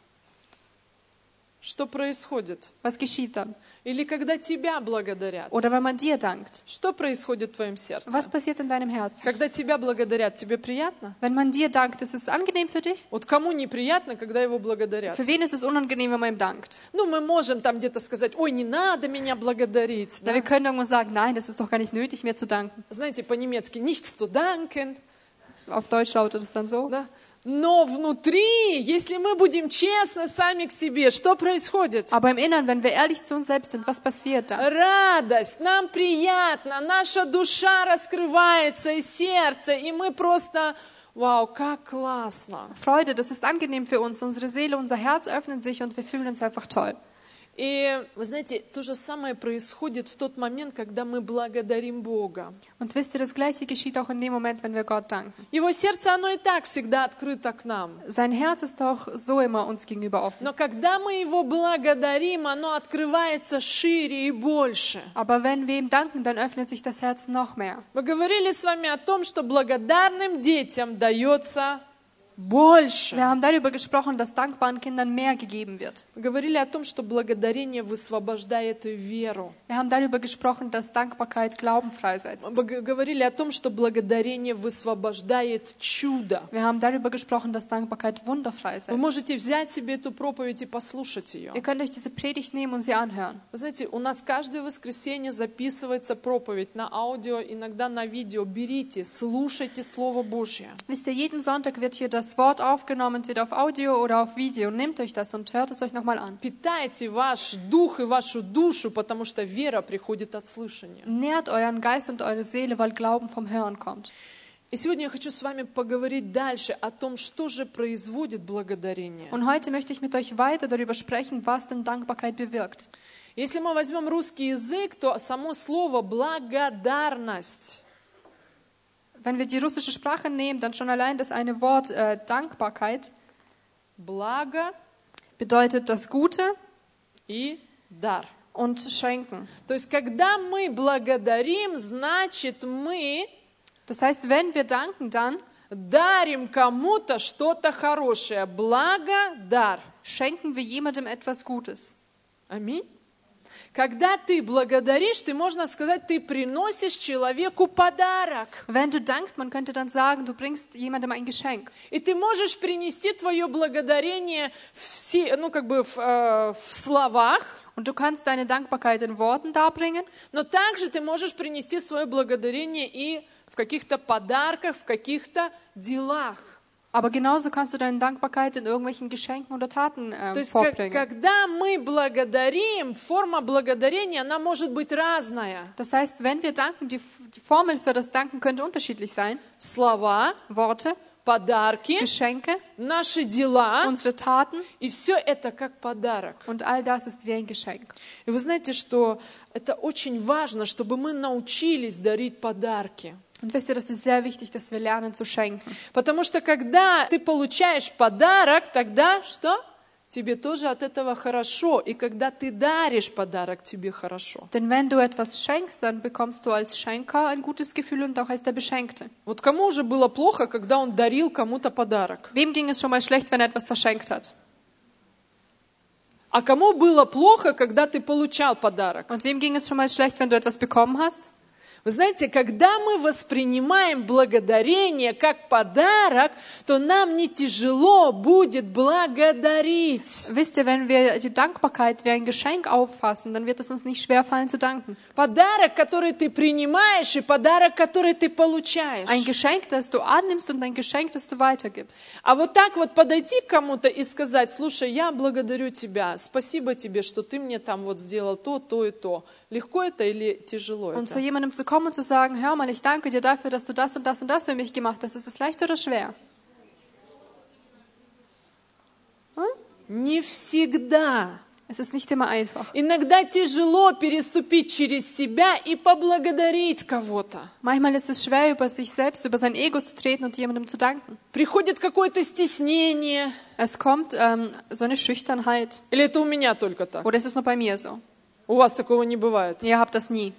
что происходит? was geschieht dann? Или когда тебя благодарят, Oder wenn man dir dankt, что происходит в твоем сердце? was passiert in deinem Herzen? Когда тебя благодарят, тебе приятно? Wenn man dir dankt, ist es angenehm für dich? Вот кому неприятно, когда его благодарят? Für wen ist es unangenehm, wenn man ihm dankt? Ну, мы можем там где-то сказать: ой, не надо меня благодарить. Na, Да? wir können irgendwann sagen, nein, das ist doch gar nicht nötig, mir zu danken. Знаете, по-немецки nichts zu danken. Auf Deutsch lautet es dann so. Да? Но внутри, если мы будем честны сами к себе, что происходит? Aber im Inneren, wenn wir ehrlich zu uns selbst sind, was passiert dann? Радость, нам приятно, наша душа раскрывается, и сердце, и мы просто, вау, как классно. Freude, das ist angenehm für uns. Unsere Seele, unser Herz öffnen sich und wir fühlen uns einfach toll. И вы знаете, то же самое происходит в тот момент, когда мы благодарим Бога. Und wisst ihr, das Gleiche geschieht auch in dem Moment, wenn wir Gott danken. Его сердце, оно и так всегда открыто к нам. Sein Herz ist auch so immer uns gegenüber offen. Но когда мы Его благодарим, оно открывается шире и больше. Aber wenn wir ihm danken, dann öffnet sich das Herz noch mehr. Мы говорили с вами о том, что благодарным детям дается больше. Wir haben darüber gesprochen, dass dankbaren Kindern mehr gegeben wird. Мы говорили о том, что благодарение высвобождает веру. Wir haben darüber gesprochen, dass Dankbarkeit Glauben freisetzt. Мы говорили о том, что благодарение высвобождает чудо. Wir haben darüber gesprochen, dass Dankbarkeit Wunder Вы freisetzt. можете взять себе эту проповедь и послушать ее. Ihr könnt euch diese Predigt nehmen und sie anhören. Вы знаете, у нас каждое воскресенье записывается проповедь на аудио, иногда на видео. Берите, слушайте Слово Божье. Wisst ihr, jeden Sonntag wird hier das Wort aufgenommen, entweder auf Audio oder auf Video. Nehmt euch das und hört es euch nochmal an. Питайте ваш дух и вашу душу, потому что вера приходит от слышания. Nährt euren Geist und eure Seele, weil Glauben vom Hören kommt. И сегодня я хочу с вами поговорить дальше о том, что же производит благодарение. Und heute möchte ich mit euch weiter darüber sprechen, was denn Dankbarkeit bewirkt. Если мы возьмем русский язык, то само слово «благодарность» Wenn wir die russische Sprache nehmen, dann schon allein das eine Wort äh, Dankbarkeit «благо» bedeutet das Gute и «дар». und Schenken. То есть, когда мы благодарим, значит, мы Das heißt, wenn wir danken, dann дарим кому-то что-то хорошее. Благо, дар. schenken wir jemandem etwas Gutes. Аминь. Когда ты благодаришь, ты, можно сказать, ты приносишь человеку подарок. Wenn du dankst, man könnte dann sagen, du bringst jemandem ein Geschenk. И ты можешь принести твое благодарение в, си- ну, как бы в, э, в словах, Und du kannst deine Dankbarkeit in Worten darbringen, но также ты можешь принести свое благодарение и в каких-то подарках, в каких-то делах. aber genauso kannst du deine Dankbarkeit in irgendwelchen Geschenken oder Taten äh, То есть, как- vorbringen. когда мы благодарим, форма благодарения, она может быть разная. Das heißt, wenn wir danken, die, die Formel für das Danken könnte unterschiedlich sein. Слова, Worte, подарки, Geschenke, наши дела, unsere Taten и все это как подарок. und all das ist wie ein Geschenk. И вы знаете, что это очень важно, чтобы мы научились дарить подарки. Und wisst ihr, das ist sehr wichtig, dass wir lernen zu schenken. Потому что когда ты получаешь подарок, тогда что? Тебе тоже от этого хорошо. И когда ты даришь подарок, тебе хорошо. Denn wenn du etwas schenkst, dann bekommst du als Schenker ein gutes Gefühl und auch als der Beschenkte. Вот кому уже было плохо, когда он дарил кому-то подарок? Wem ging es schon mal schlecht, wenn er etwas verschenkt hat? А кому было плохо, когда ты получал подарок? Und wem ging es schon mal schlecht, wenn du etwas bekommen hast? Вы знаете, когда мы воспринимаем благодарение как подарок, то нам не тяжело будет благодарить. Wisst ihr, wenn wir die Dankbarkeit wie ein Geschenk auffassen, dann wird es uns nicht schwerfallen zu danken. Подарок, который ты принимаешь, и подарок, который ты получаешь. Ein Geschenk, das du annimmst und ein Geschenk, das du weitergibst. А вот так вот подойти к кому-то и сказать: слушай, я благодарю тебя, спасибо тебе, что ты мне там вот сделал то, то и то. Легко это или тяжело Und zu это? jemandem zu kommen und zu sagen, hör mal, ich danke dir dafür, dass du das und das und das für mich gemacht hast. Ist es leicht oder schwer? Не всегда. Es ist nicht immer einfach. Иногда тяжело переступить через себя и поблагодарить кого-то. Manchmal ist es schwer, über sich selbst, über sein Ego zu treten und jemandem zu danken. Приходит какое-то стеснение. Es kommt ähm, so eine Schüchternheit. Или это у меня только так? Oder ist es nur bei mir so? У вас такого не бывает? Ihr habt das nie.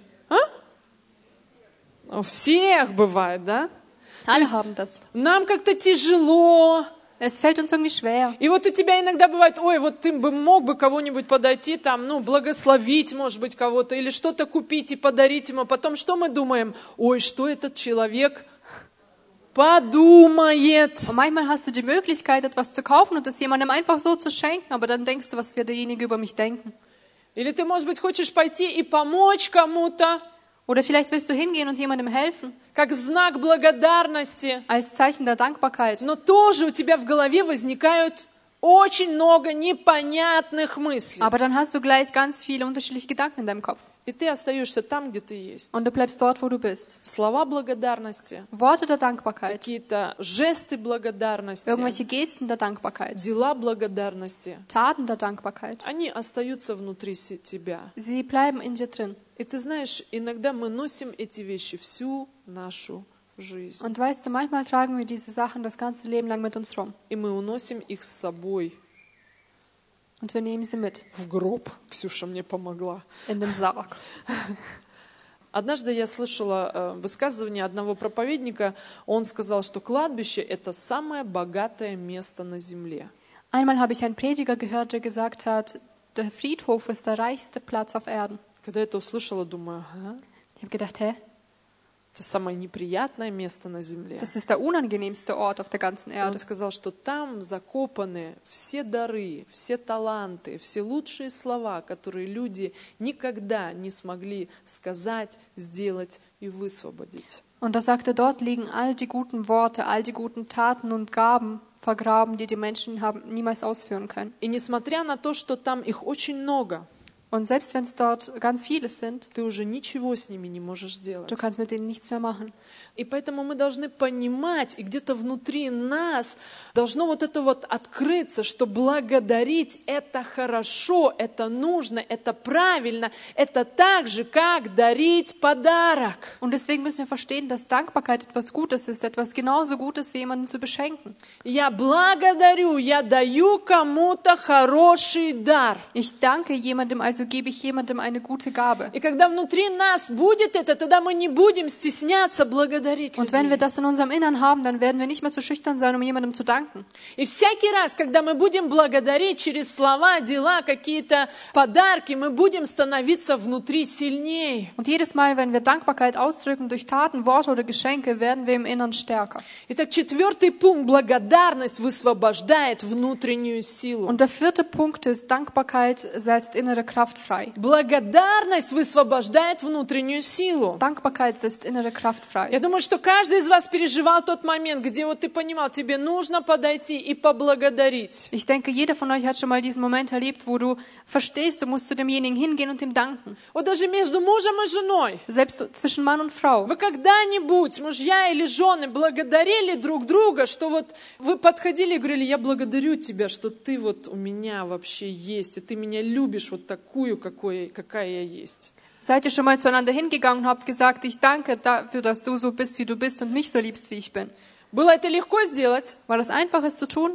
У всех бывает, да? Alle haben das. Нам как-то тяжело. Es fällt uns irgendwie schwer. И вот у тебя иногда бывает: ой, вот ты бы мог бы кого-нибудь подойти, там, ну, благословить, может быть, кого-то, или что-то купить и подарить ему. Потом что мы думаем? Ой, что этот человек подумает. Und manchmal hast du die Möglichkeit, etwas zu kaufen und es jemandem einfach so zu schenken, aber dann denkst du, was wird derjenige über mich denken? Или ты, может быть, хочешь пойти и помочь кому-то, Oder vielleicht willst du hingehen und jemandem helfen, как в знак благодарности. als Zeichen der Dankbarkeit. Но тоже у тебя в голове возникают очень много непонятных мыслей. Aber dann hast du gleich ganz viele unterschiedliche Gedanken in deinem Kopf. И ты остаешься там, где ты есть. Und du bleibst dort, wo du bist. Слова благодарности, Worte der Dankbarkeit, какие-то жесты благодарности, irgendwelche Gesten der Dankbarkeit, дела благодарности, Taten der Dankbarkeit, они остаются внутри се- тебя. sie bleiben in dir drin. И ты знаешь, иногда мы носим эти вещи всю нашу жизнь. Und weißt du, manchmal tragen wir diese Sachen das ganze Leben lang mit uns rum. И мы уносим их с собой Und wir nehmen sie mit в гроб. Ксюша мне помогла. in den Sarg. Однажды я слышала э, высказывание одного проповедника. Он сказал, что кладбище – это самое богатое место на земле. Einmal habe ich einen Prediger gehört, der gesagt hat, der Friedhof ist der reichste Platz auf Erden. Когда я это услышала, думаю, ага, Ich habe gedacht, hä, это самое неприятное место на земле. das ist der unangenehmste Ort auf der ganzen И он Erde. сказал, что там закопаны все дары, все таланты, все лучшие слова, которые люди никогда не смогли сказать, сделать и высвободить. Und er sagte, dort liegen all die guten Worte, all die guten Taten und Gaben vergraben, die die Menschen haben niemals ausführen können. И несмотря на то, что там их очень много, Und selbst wenn es dort ganz viele sind, ты уже ничего с ними не можешь сделать. du kannst mit denen nichts mehr machen. И поэтому мы должны понимать, и где-то внутри нас должно вот это вот открыться, что благодарить – это хорошо, это нужно, это правильно, это так же, как дарить подарок. Und deswegen müssen wir verstehen, dass Dankbarkeit etwas Gutes ist, etwas genauso Gutes wie jemanden zu beschenken. Я благодарю, я даю кому-то хороший дар. Ich danke jemandem, also gebe ich jemandem eine gute Gabe. И когда внутри нас будет это, тогда мы не будем стесняться благодарить Und wenn wir людей. das in unserem Innern haben, dann werden wir nicht mehr zu schüchtern sein, um jemandem zu danken. И всякий раз, когда мы будем благодарить через слова, дела, какие-то подарки, мы будем становиться внутри сильнее. Und jedes Mal, wenn wir Dankbarkeit ausdrücken durch Taten, Worte oder Geschenke, werden wir im Innern stärker. Итак, четвертый пункт. Благодарность высвобождает внутреннюю силу. Und der vierte Punkt ist, Dankbarkeit setzt innere Kraft frei. Благодарность высвобождает внутреннюю силу. Dankbarkeit setzt innere Kraft frei. Я думаю, что каждый из вас переживал тот момент, где вот ты понимал, тебе нужно подойти и поблагодарить. Ich denke, jeder von euch hat schon mal diesen Moment erlebt, wo du verstehst, du musst zu demjenigen hingehen und ihm danken. Вот даже между мужем и женой. Selbst zwischen Mann und Frau. Вы когда-нибудь, мужья или жены, благодарили друг друга, что вот вы подходили и говорили, я благодарю тебя, что ты вот у меня вообще есть, и ты меня любишь вот такую, какой, какая я есть. Seid ihr schon mal zueinander hingegangen und habt gesagt, ich danke dafür, dass du so bist, wie du bist und mich so liebst, wie ich bin? Было это легко сделать? War das einfach, es zu tun?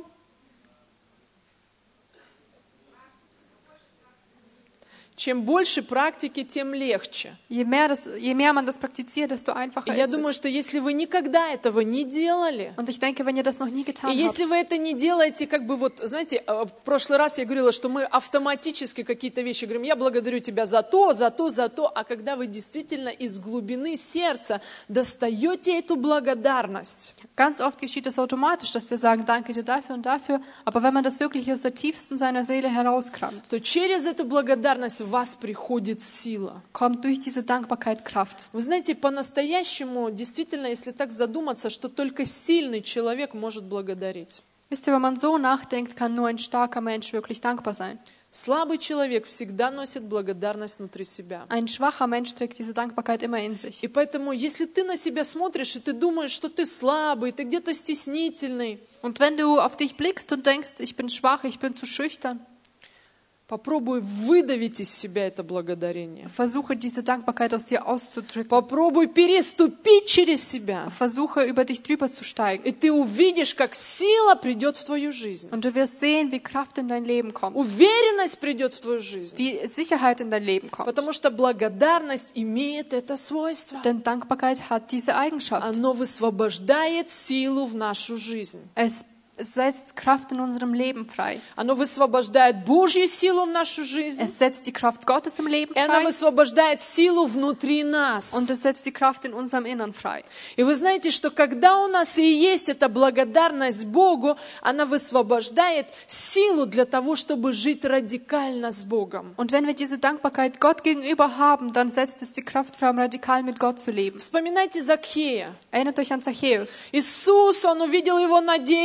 Чем больше практики, тем легче. Je mehr, das, je mehr man das praktiziert, desto И einfacher я ist думаю, es. что если вы никогда этого не делали, Und ich denke, wenn ihr das noch nie и getan если habt, вы это не делаете, как бы вот, знаете, в прошлый раз я говорила, что мы автоматически какие-то вещи говорим, я благодарю тебя за то, за то, за то, а когда вы действительно из глубины сердца достаете эту благодарность, ganz oft geschieht es automatisch, dass wir sagen, danke dir dafür und dafür, aber wenn man das wirklich aus der tiefsten seiner Seele herauskramt, то через эту благодарность в вас приходит сила. kommt durch diese Dankbarkeit Kraft. Вы знаете, по-настоящему, действительно, если так задуматься, что только сильный человек может благодарить. Wisst ihr, wenn man so nachdenkt, kann nur ein starker Mensch wirklich dankbar sein. Слабый человек всегда носит благодарность внутри себя. Ein schwacher Mensch trägt diese Dankbarkeit immer in sich. И поэтому, если ты на себя смотришь, и ты думаешь, что ты слабый, ты где-то стеснительный, Und wenn du auf dich blickst und denkst, ich bin schwach, ich bin zu schüchtern, попробуй выдавить из себя это благодарение. versuche diese Dankbarkeit aus dir auszudrücken. Попробуй переступить через себя. Versuche über dich drüber zu steigen. И ты увидишь, как сила придет в твою жизнь. Und du wirst sehen, wie Kraft in dein Leben kommt. Уверенность придет в твою жизнь. Wie Sicherheit in dein Leben kommt. Потому что благодарность имеет это свойство. Denn Dankbarkeit hat diese Eigenschaft. Оно высвобождает силу в нашу жизнь. Es setzt Kraft in unserem Leben frei. Оно высвобождает Божью силу в нашу жизнь. Es setzt die Kraft Gottes im Leben И оно frei. высвобождает силу внутри нас. Und es setzt die Kraft in unserem Innern frei. И вы знаете, что когда у нас и есть эта благодарность Богу, она высвобождает силу для того, чтобы жить радикально с Богом. Und wenn wir diese Dankbarkeit Gott gegenüber haben, dann setzt es die Kraft frei, um radikal mit Gott zu leben. Вспоминайте Закхея. Erinnert euch an Zachäus. Иисус, Он увидел его на дереве, и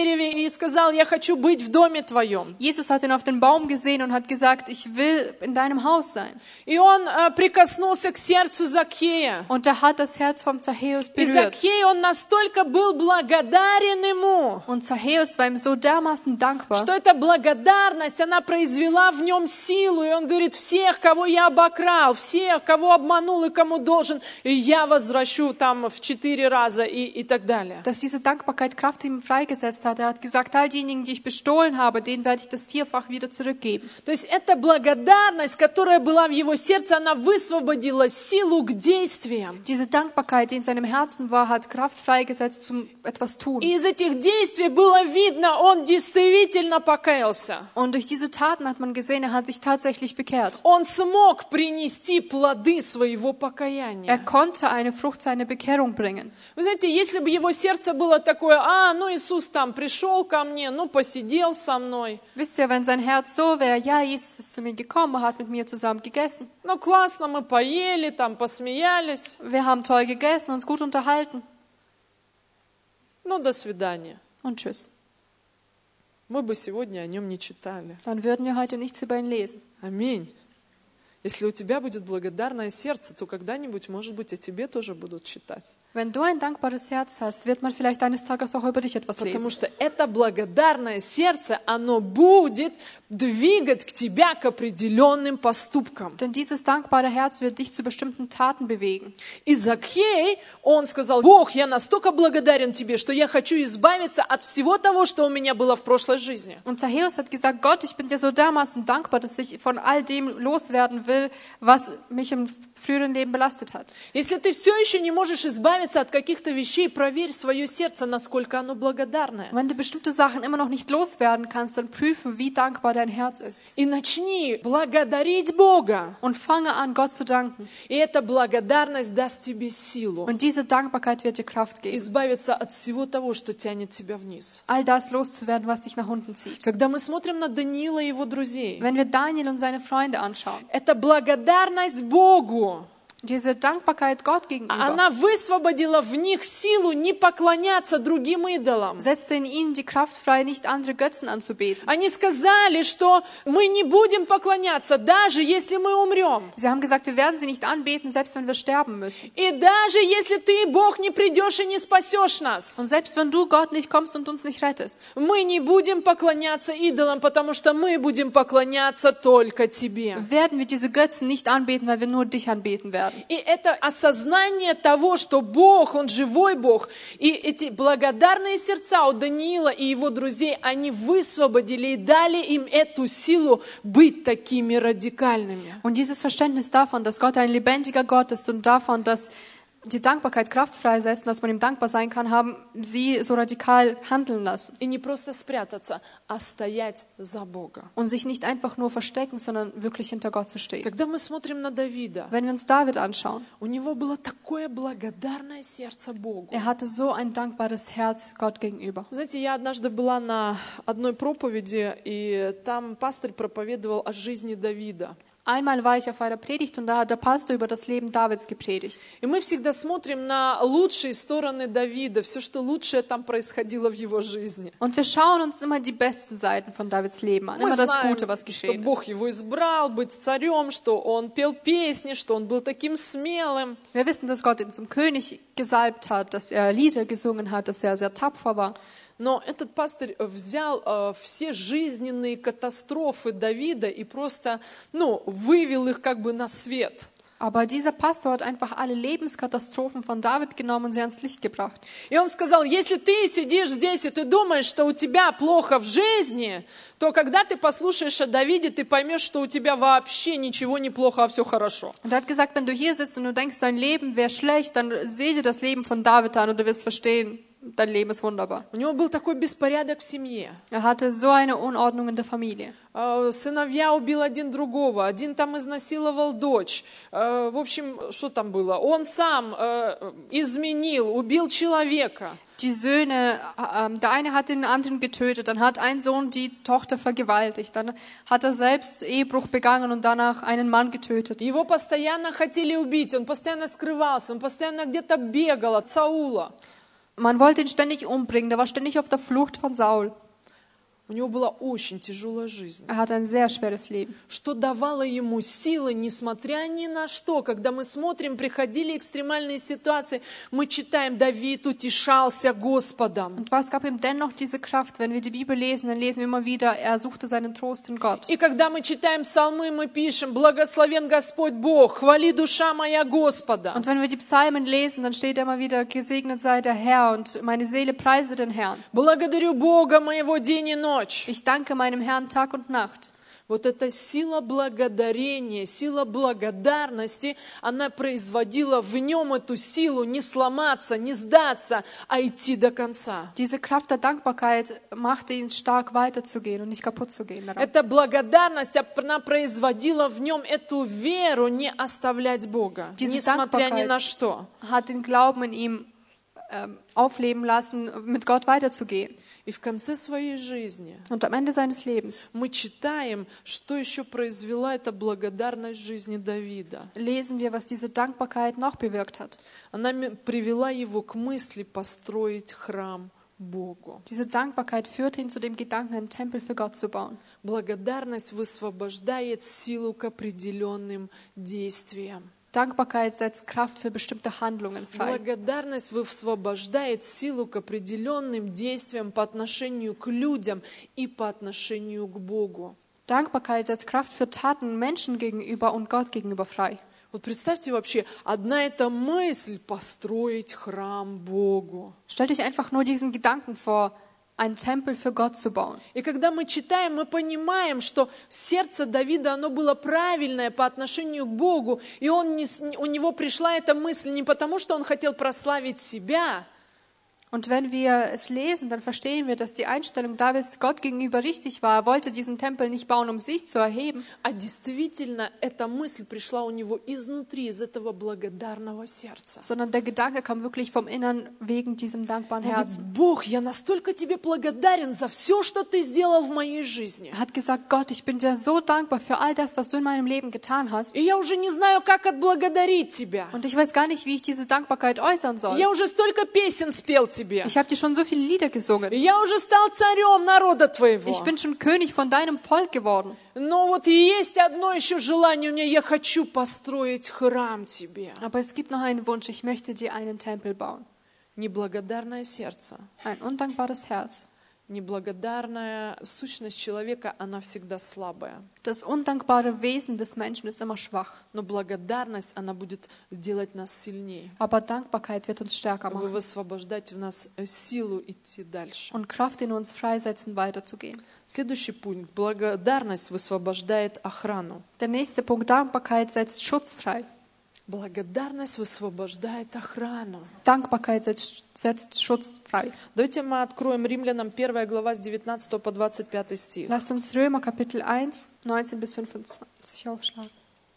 и сказал: я хочу быть в доме твоем. Jesus hat ihn auf den Baum gesehen und hat gesagt, ich will in deinem Haus sein. И он а, прикоснулся к сердцу Закхея. Und er hat das Herz vom Zachäus И berührt. Закхей, он настолько был благодарен ему, Und Zachäus war ihm so dermaßen dankbar, что эта благодарность, она произвела в нем силу. И он говорит: всех, кого я обокрал, всех, кого обманул и кому должен, и я возвращу там в четыре раза и, и так далее. dass diese Dankbarkeit Kraft in ihm freigesetzt hat. Er hat gesagt, all diejenigen, die ich bestohlen habe, denen werde ich das vierfach wieder zurückgeben. То есть эта благодарность, которая была в его сердце, она высвободила силу к действиям. Diese Dankbarkeit, die in seinem Herzen war, hat Kraft freigesetzt zum etwas tun. И из этих действий было видно, он действительно покаялся. Und durch diese Taten hat man gesehen, er hat sich tatsächlich bekehrt. Он смог принести плоды своего Er покаяния. konnte eine Frucht seiner Bekehrung bringen. Вы знаете, если бы его сердце было такое: а, ну Иисус там пришел ко мне, ну посидел со мной, Wisst ihr, wenn sein Herz so wäre, ja, Jesus ist zu mir gekommen, hat mit mir zusammen gegessen. ну классно, мы поели, там посмеялись, Wir haben toll gegessen, uns gut unterhalten. ну до свидания. Und tschüss. Мы бы сегодня о нем не читали. Dann würden wir heute nichts über ihn lesen. Аминь. Если у тебя будет благодарное сердце, то когда-нибудь, может быть, о тебе тоже будут читать. Wenn du ein dankbares Herz hast, wird man vielleicht eines Tages auch über dich etwas Потому lesen. что это благодарное сердце, оно будет двигать к тебя к определенным поступкам. Denn dieses dankbare Herz wird dich zu bestimmten Taten bewegen. И Закхей, он сказал: Бог, я настолько благодарен тебе, что я хочу избавиться от всего того, что у меня было в прошлой жизни. Und Zachäus hat gesagt, Gott, ich bin dir so dermaßen dankbar, dass ich von all dem loswerden will, was mich im früheren Leben belastet hat. Если ты все еще не можешь избавиться от каких-то вещей, проверь свое сердце, насколько оно благодарное. Und wenn du bestimmte Sachen immer noch nicht loswerden kannst, dann prüfe, wie dankbar dein Herz ist. И начни благодарить Бога. Und fange an, Gott zu danken. И эта благодарность даст тебе силу Und diese Dankbarkeit wird dir Kraft geben, избавиться от всего того, что тянет тебя вниз. all das loszuwerden, was dich nach unten zieht. Когда мы смотрим на Даниила и его друзей, Wenn wir Daniel und seine Freunde anschauen, это благодарность Богу. diese Dankbarkeit Gott gegenüber, Она высвободила в них силу не поклоняться другим идолам. setzte in ihnen die Kraft frei, nicht andere Götzen anzubeten. Они сказали, что мы не будем поклоняться, даже если мы умрем. Sie haben gesagt, wir werden sie nicht anbeten, selbst wenn wir sterben müssen. И даже если ты, Бог, не придешь и не спасешь нас, Und selbst wenn du, Gott, nicht kommst und uns nicht rettest, мы не будем поклоняться идолам, потому что мы будем поклоняться только Тебе. werden wir diese Götzen nicht anbeten, weil wir nur dich anbeten werden. И это осознание того, что Бог, Он живой Бог, и эти благодарные сердца у Даниила и его друзей, они высвободили и дали им эту силу быть такими радикальными. Und dieses Verständnis davon, dass Gott ein lebendiger Gott ist und davon, dass die Dankbarkeit Kraft freisetzt und dass man ihm dankbar sein kann, haben sie so radikal handeln lassen. И не просто спрятаться, а стоять за Бога. Und sich nicht einfach nur verstecken, sondern wirklich hinter Gott zu stehen. Когда мы смотрим на Давида, Wenn wir uns David anschauen, у него было такое благодарное сердце Богу. er hatte so ein dankbares Herz Gott gegenüber. Знаете, я однажды была на одной проповеди, и там пастырь проповедовал о жизни Давида. Einmal war ich auf einer Predigt und da hat der Pastor über das Leben Davids gepredigt. И мы всегда смотрим на лучшие стороны Давида, все, что лучшее там происходило в его жизни. Und wir schauen uns immer die besten Seiten von Davids Leben an, Мы immer das знаем, Gute, was что geschehen Бог ist. его избрал быть царем, что он пел песни, что он был таким смелым. Wir wissen, dass Gott ihn zum König gesalbt hat, dass er Lieder gesungen hat, dass er sehr tapfer war. Но этот пастырь взял э, все жизненные катастрофы Давида и просто, ну, вывел их как бы на свет. Aber dieser Pastor hat einfach alle Lebenskatastrophen von David genommen und sie ans Licht gebracht. И он сказал: если ты сидишь здесь и ты думаешь, что у тебя плохо в жизни, то когда ты послушаешь о Давиде, ты поймешь, что у тебя вообще ничего не плохо, а все хорошо. Und er hat gesagt, wenn du hier sitzt und du denkst, dein Leben wäre schlecht, dann seh dir das Leben von David an und du wirst verstehen, dein Leben ist wunderbar. У него был такой беспорядок в семье. Er hatte so eine Unordnung in der Familie. Э, Сыновья убил один другого, один там изнасиловал дочь. Э, В общем, что там было? Он сам э, изменил, убил человека. Die Söhne, äh, der eine hat den anderen getötet, dann hat ein Sohn die Tochter vergewaltigt, dann hat er selbst Ehebruch begangen und danach einen Mann getötet. Его постоянно хотели убить, он постоянно скрывался, он постоянно где-то бегал от Саула. Man wollte ihn ständig umbringen, der war ständig auf der Flucht von Saul. У него была очень тяжелая жизнь, Er hatte ein sehr schweres Leben. что давало ему силы, несмотря ни на что. Когда мы смотрим, приходили экстремальные ситуации, мы читаем, Давид утешался Господом. Und was gab ihm dennoch diese Kraft? Wenn wir die Bibel lesen, dann lesen wir immer wieder, er suchte seinen Trost in Gott. И когда мы читаем псалмы, мы пишем, благословен Господь Бог, хвали душа моя Господа. Und wenn wir die Psalmen lesen, dann steht immer wieder, gesegnet sei der Herr und meine Seele preise den Herrn. Благодарю Бога моего день и ночь. Ich danke meinem Herrn Tag und Nacht. Вот эта сила благодарения, сила благодарности, она производила в нем эту силу не сломаться, не сдаться, а идти до конца. Diese Kraft der Dankbarkeit machte ihn stark, weiterzugehen und nicht kaputt zu gehen daran. Эта благодарность, она производила в нем эту веру не оставлять Бога, Diese несмотря ни на Dankbarkeit что. hat den Glauben in ihm ähm, aufleben lassen, mit Gott weiterzugehen. И в конце своей жизни Und am Ende seines Lebens мы читаем, что еще произвела эта благодарность в жизни Давида. lesen wir, was diese Dankbarkeit noch bewirkt hat. Она привела его к мысли построить храм Богу. Diese Dankbarkeit führte ihn zu dem Gedanken, einen Tempel für Gott zu bauen. Благодарность высвобождает силу к определенным действиям. Dankbarkeit setzt Kraft für bestimmte Handlungen frei. Благодарность высвобождает силу к определенным действиям по отношению к людям и по отношению к Богу. Dankbarkeit setzt Kraft für Taten Menschen gegenüber und Gott gegenüber frei. Вот представьте вообще, одна эта мысль построить храм Богу. Stellt euch einfach nur diesen Gedanken vor, einen Tempel für Gott zu bauen. И когда мы читаем, мы понимаем, что сердце Давида, оно было правильное по отношению к Богу, и он не, у него пришла эта мысль не потому, что он хотел прославить себя, Und wenn wir es lesen, dann verstehen wir, dass die Einstellung Davids Gott gegenüber richtig war. Er wollte diesen Tempel nicht bauen, um sich zu erheben, а действительно эта мысль пришла у него изнутри, из этого благодарного сердца. sondern der Gedanke kam wirklich vom Innern wegen diesem dankbaren Он говорит, Herzen. Бог, я настолько тебе благодарен за все, что ты сделал в моей жизни. Er hat gesagt, Gott, ich bin dir so dankbar für all das, was du in meinem Leben getan hast. И я уже не знаю, как отблагодарить тебя. Und ich weiß gar nicht, wie ich diese Dankbarkeit äußern soll. Я уже столько песен спел тебе. Ich habe dir schon so viele Lieder gesungen. Я уже стал царем народа твоего. Ich bin schon König von deinem Volk geworden. Но вот и есть одно еще желание у меня. Я хочу построить храм тебе. Aber es gibt noch einen Wunsch. Ich möchte dir einen Tempel bauen. Неблагодарное сердце, Ein undankbares Herz. неблагодарная сущность человека, она всегда слабая. Das undankbare Wesen des Menschen ist immer schwach. Но благодарность, она будет делать нас сильнее. Aber Dankbarkeit wird uns stärker Вы machen высвобождать в нас силу идти дальше. und Kraft in uns freisetzen, weiterzugehen. Следующий пункт. Благодарность высвобождает охрану. Der nächste Punkt, Dankbarkeit setzt Schutz frei. Благодарность высвобождает охрану. Dankbarkeit setzt, setzt Schutz frei. Давайте мы откроем Римлянам первая глава с девятнадцатого по двадцать пятый стих. Lasst uns Römer Kapitel eins, neunzehn bis fünfundzwanzig aufschlagen.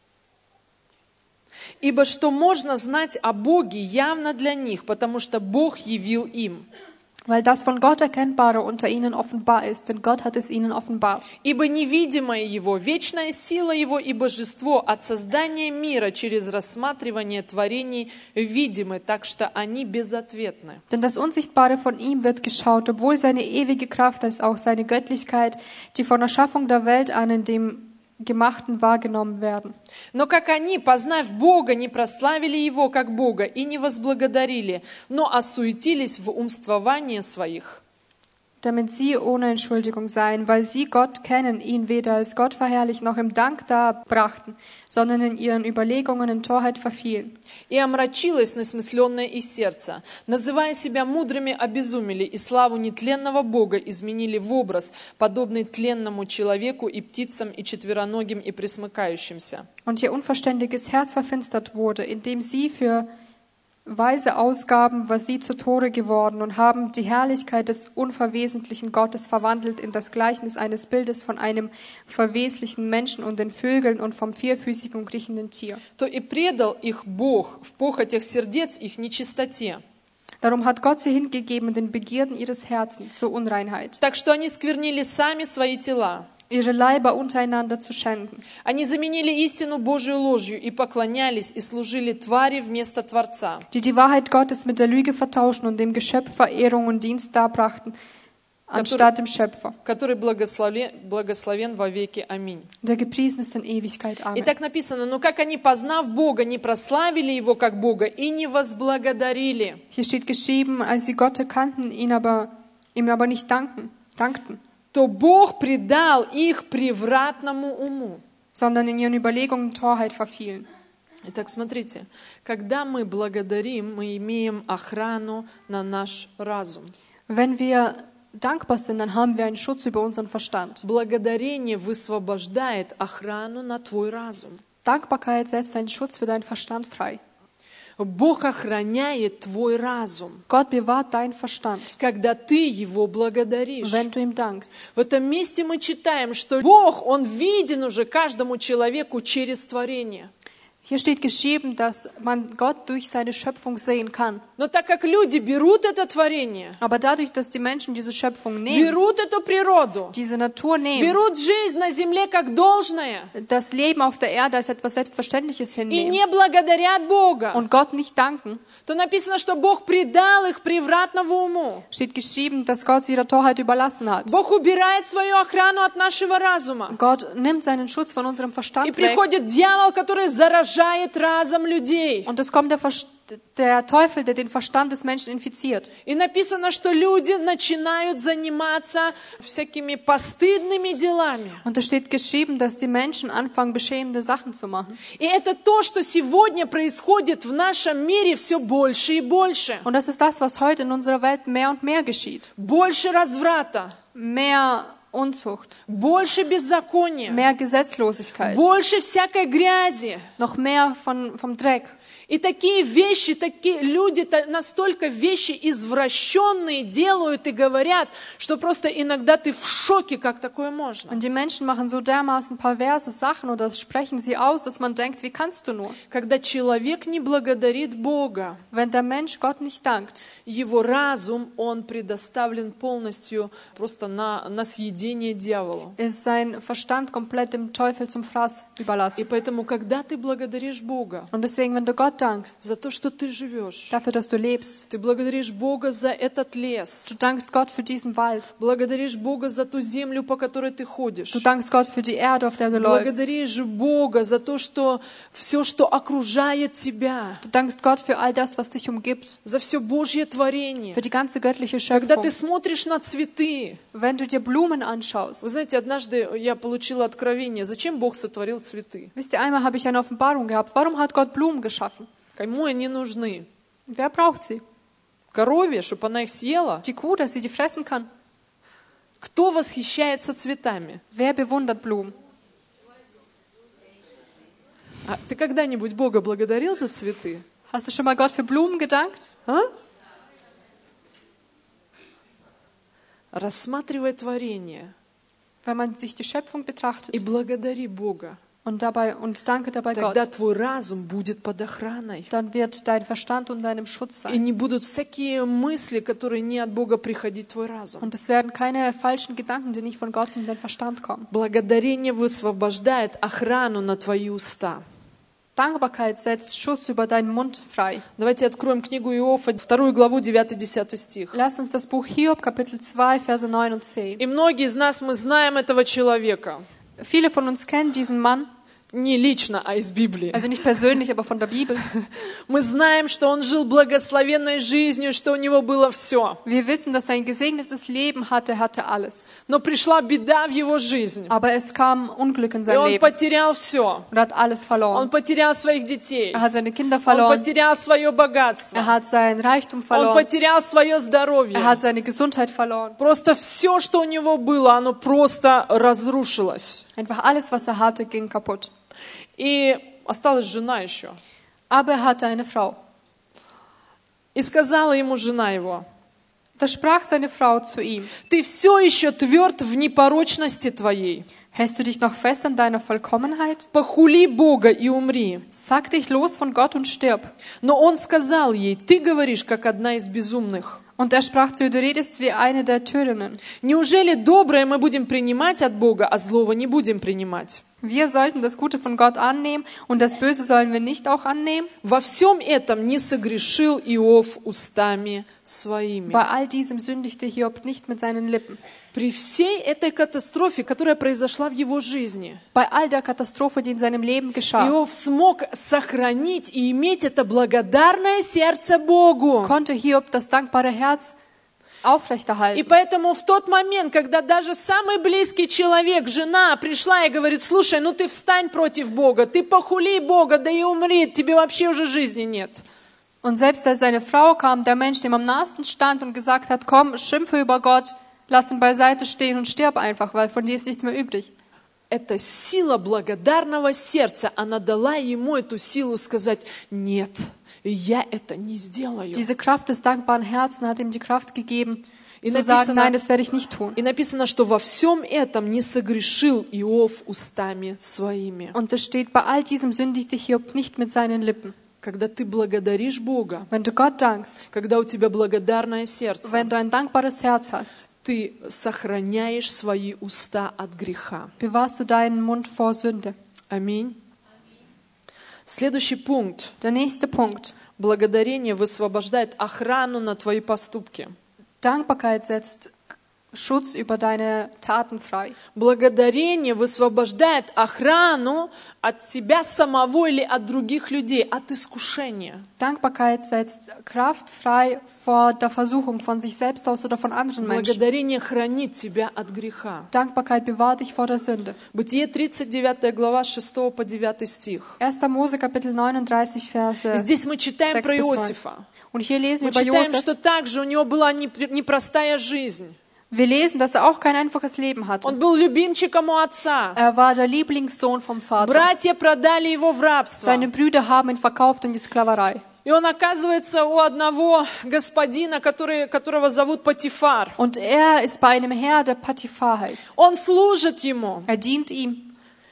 «Ибо что можно знать о Боге явно для них, потому что Бог явил им. Weil das von Gott Erkennbare unter ihnen offenbar ist, denn Gott hat es ihnen offenbart. Ибо невидимое Его, вечная сила Его и божество от создания мира через рассматривание творений видимы, так что они безответны». Denn das Unsichtbare von ihm wird geschaut, obwohl seine ewige Kraft als auch seine Göttlichkeit, die von der Schaffung der Welt an in dem Gemachten wahrgenommen werden. Но как они, познав Бога, не прославили Его как Бога и не возблагодарили, но осуетились в умствовании своих. Damit sie ohne Entschuldigung seien, weil sie Gott kennen, ihn weder als Gott verherrlichen noch im Dank darbrachten, sondern in ihren Überlegungen in Torheit verfielen. И омрачилось несмысленное их сердце, называя себя мудрыми, обезумели, и славу нетленного Бога изменили в образ, подобный тленному человеку и птицам, и четвероногим, и пресмыкающимся. Und ihr unverständiges Herz verfinstert wurde, indem sie für Weise ausgaben, was sie zu Tode geworden und haben die Herrlichkeit des unverwesentlichen Gottes verwandelt in das Gleichnis eines Bildes von einem verweslichen Menschen und den Vögeln und vom vierfüßigen und kriechenden Tier. То и предал их Бог в похотях сердец их нечистоте. Darum hat Gott sie hingegeben in den Begierden ihres Herzens zur Unreinheit, Так что они сквернили сами свои тела. ihre Leiber untereinander zu schänden. Они заменили истину Божию ложью и поклонялись и служили твари вместо Творца. Die die Wahrheit Gottes mit der Lüge vertauschten und dem Geschöpf Verehrung und Dienst darbrachten, anstatt dem Schöpfer. который благословен, благословен во веки. Аминь. Der gepriesen ist in Ewigkeit. И Amen. так написано, но как они, познав Бога, не прославили Его как Бога и не возблагодарили. Hier steht geschrieben, als sie Gott erkannten, ihn aber, ihm aber nicht danken, dankten, То Бог предал их превратному уму. sondern in ihren Überlegungen Torheit verfielen. Итак, смотрите, когда мы благодарим, мы имеем охрану на наш разум. Wenn wir dankbar sind, dann haben wir einen Schutz über unseren Verstand. Благодарение высвобождает охрану на твой разум. Dankbarkeit setzt einen Schutz für deinen Verstand frei. Бог охраняет твой разум, Gott bewahrt deinen Verstand, когда ты Его благодаришь. wenn du ihm dankst. В этом месте мы читаем, что Бог, Он виден уже каждому человеку через творение. Hier steht geschrieben, dass man Gott durch seine Schöpfung sehen kann. Но так как люди берут это творение, Aber dadurch, dass die Menschen diese Schöpfung nehmen, берут эту природу, diese Natur nehmen, берут жизнь на земле как должное das Leben auf der Erde als etwas Selbstverständliches и hinnehmen не благодарят Бога, und Gott nicht danken, то написано, что Бог предал их превратному уму. steht geschrieben, dass Gott sie der Torheit überlassen hat. Бог убирает свою охрану от нашего разума. Gott nimmt seinen Schutz von unserem И Verstand weg. приходит дьявол, который заражает разум людей. Und es kommt der, Ver- der Teufel, der den Verstand des Menschen infiziert. И написано, что люди начинают заниматься всякими постыдными делами. Und es steht geschrieben, dass die Menschen anfangen, beschämende Sachen zu machen. И это то, что сегодня происходит в нашем мире все больше и больше. Und das ist das, was heute in unserer Welt mehr und mehr geschieht. Больше разврата, Mehr Unzucht, больше беззакония, mehr Gesetzlosigkeit, больше всякой грязи. noch mehr von, vom Dreck. И такие вещи, такие люди та- настолько вещи извращенные делают и говорят, что просто иногда ты в шоке, как такое можно. Und die Menschen machen so dermaßen perverse Sachen oder sprechen sie aus, dass man denkt, wie kannst du nur? Когда человек не благодарит Бога, Wenn der Mensch Gott nicht dankt, его разум, он предоставлен полностью просто на, на съедение дьяволу. ist sein Verstand komplett dem Teufel zum Fraß И überlassen. поэтому, когда ты благодаришь Бога Und deswegen, wenn du Gott dankst, за то, что ты живешь, dafür, dass du lebst, ты благодаришь Бога за этот лес, du dankst Gott für diesen Wald, благодаришь Бога за ту землю, по которой ты ходишь, du dankst Gott für die Erde, auf der du läufst, благодаришь Бога за то, что все, что окружает тебя, du dankst Gott für all das, was dich umgibt, за все Божье творение. für die ganze göttliche Когда Schöpfung. ты смотришь на цветы, Wenn du dir Blumen anschaust, вы знаете, однажды я получила откровение, зачем Бог сотворил цветы? wisst ihr, einmal habe ich eine Offenbarung gehabt, warum hat Gott Blumen geschaffen? Кому они нужны? Wer braucht sie? Корове, чтобы она их съела? Die Kuh, dass sie die fressen kann. Кто восхищается цветами? Wer bewundert Blumen? А ты когда-нибудь Бога благодарил за цветы? Hast du schon mal Gott für Blumen gedankt? А? Рассматривай творение Wenn man sich die Schöpfung betrachtet и благодари Бога. und dabei und danke dabei Тогда Gott, твой разум будет под охраной. dann wird dein Verstand unter deinem Schutz И sein. не будут всякие мысли, которые не от Бога, приходить в твой разум. Und es werden keine falschen Gedanken, die nicht von Gott sind, in deinen Verstand kommen. Благодарение высвобождает охрану на твои уста. Dankbarkeit setzt Schutz über deinen Mund frei. Давайте откроем книгу Иова, вторую главу, девятый-десятый стих. Lass uns das Buch Hiob, Kapitel zwei, Verse neun und zehn. И многие из нас, мы знаем этого человека. Viele von uns kennen diesen Mann, Не лично, а из Библии. also nicht persönlich, aber von der Bibel. Мы знаем, что он жил благословенной жизнью, что у него было все. Wir wissen, dass er ein gesegnetes Leben hatte, er hatte alles. Но пришла беда в его жизнь. Aber es kam Unglück in И sein он Leben потерял все. und hat alles Он verloren. потерял своих детей. Er hat seine Kinder Он verloren, потерял свое богатство. er hat sein Reichtum Он verloren, потерял свое er здоровье. hat seine Gesundheit verloren. Просто все, что у него было, оно просто разрушилось. Einfach alles, was er hatte, ging kaputt. И осталась жена еще. Aber er hatte eine Frau. И сказала ему жена его: Da sprach seine Frau zu ihm: ты все еще тверд в непорочности твоей. Hältst du dich noch fest an deiner Vollkommenheit? Похули Бога и умри. Sag dich los von Gott und stirb. Но он сказал ей: ты говоришь, как одна из безумных. Und er sprach zu ihr: Du redest wie eine der Tyrinnen. Неужели доброе мы будем принимать от Бога, а злого не будем принимать? Wir sollten das Gute von Gott annehmen und das Böse sollen wir nicht auch annehmen. Во всем этом не согрешил Иов устами своими. Bei all diesem sündigte Hiob nicht mit seinen Lippen. При всей этой катастрофе, которая произошла в его жизни, Bei all der Katastrophe, die in seinem Leben geschah, Иов смог сохранить и иметь это благодарное сердце Богу. konnte Hiob das dankbare Herz И aufrechterhalten. поэтому в тот момент, когда даже самый близкий человек, жена, пришла и говорит: слушай, ну ты встань против Бога, ты похули Бога, да и умри, тебе вообще уже жизни нет. Und selbst als seine Frau kam, der Mensch, dem am nahesten stand und gesagt hat, komm, schimpfe über Gott, lass ihn beiseite stehen und stirb einfach, weil von dir ist nichts mehr übrig. Эта сила благодарного сердца, она дала ему эту силу сказать: нет, я это не сделаю. Diese Kraft des dankbaren Herzens hat ihm die Kraft gegeben, И zu sagen, написано, nein, das werde ich nicht tun. и написано, что во всем этом не согрешил Иов устами своими. Und es steht, bei all diesem sündigte Hiob nicht mit seinen Lippen. Когда ты благодаришь Бога, Wenn du Gott dankst, когда у тебя благодарное сердце, wenn du ein dankbares Herz hast, ты сохраняешь свои уста от греха. bewahrst du deinen Mund vor Sünde. Аминь. Следующий пункт. Der nächste Punkt. Благодарение высвобождает охрану на твои поступки. Dankbarkeit setzt Schutz über deine Taten frei. Благодарение высвобождает охрану от себя самого или от других людей, от искушения. Dankbarkeit setzt Kraft frei vor der Versuchung von sich selbst aus oder von anderen Menschen. Благодарение хранит тебя от греха. Dankbarkeit bewahrt dich vor der Sünde. Бытие тридцать девятая глава, с шестого по девятый стих. erster Mose Kapitel neununddreißig Verse Здесь мы читаем sechs про bis neun. Иосифа. Und hier lesen Мы wir über читаем, Josef. что также у него была непри- непростая жизнь. Wir lesen, dass er auch kein einfaches Leben hatte. Он был любимчиком у отца. Er war der Lieblingssohn vom Vater. Братья продали его в рабство. Seine Brüder haben ihn verkauft in die Sklaverei. И он оказывается у одного господина, который, которого зовут Потифар. Und er ist bei einem Herr, der Potiphar heißt. Он служит ему. Er dient ihm.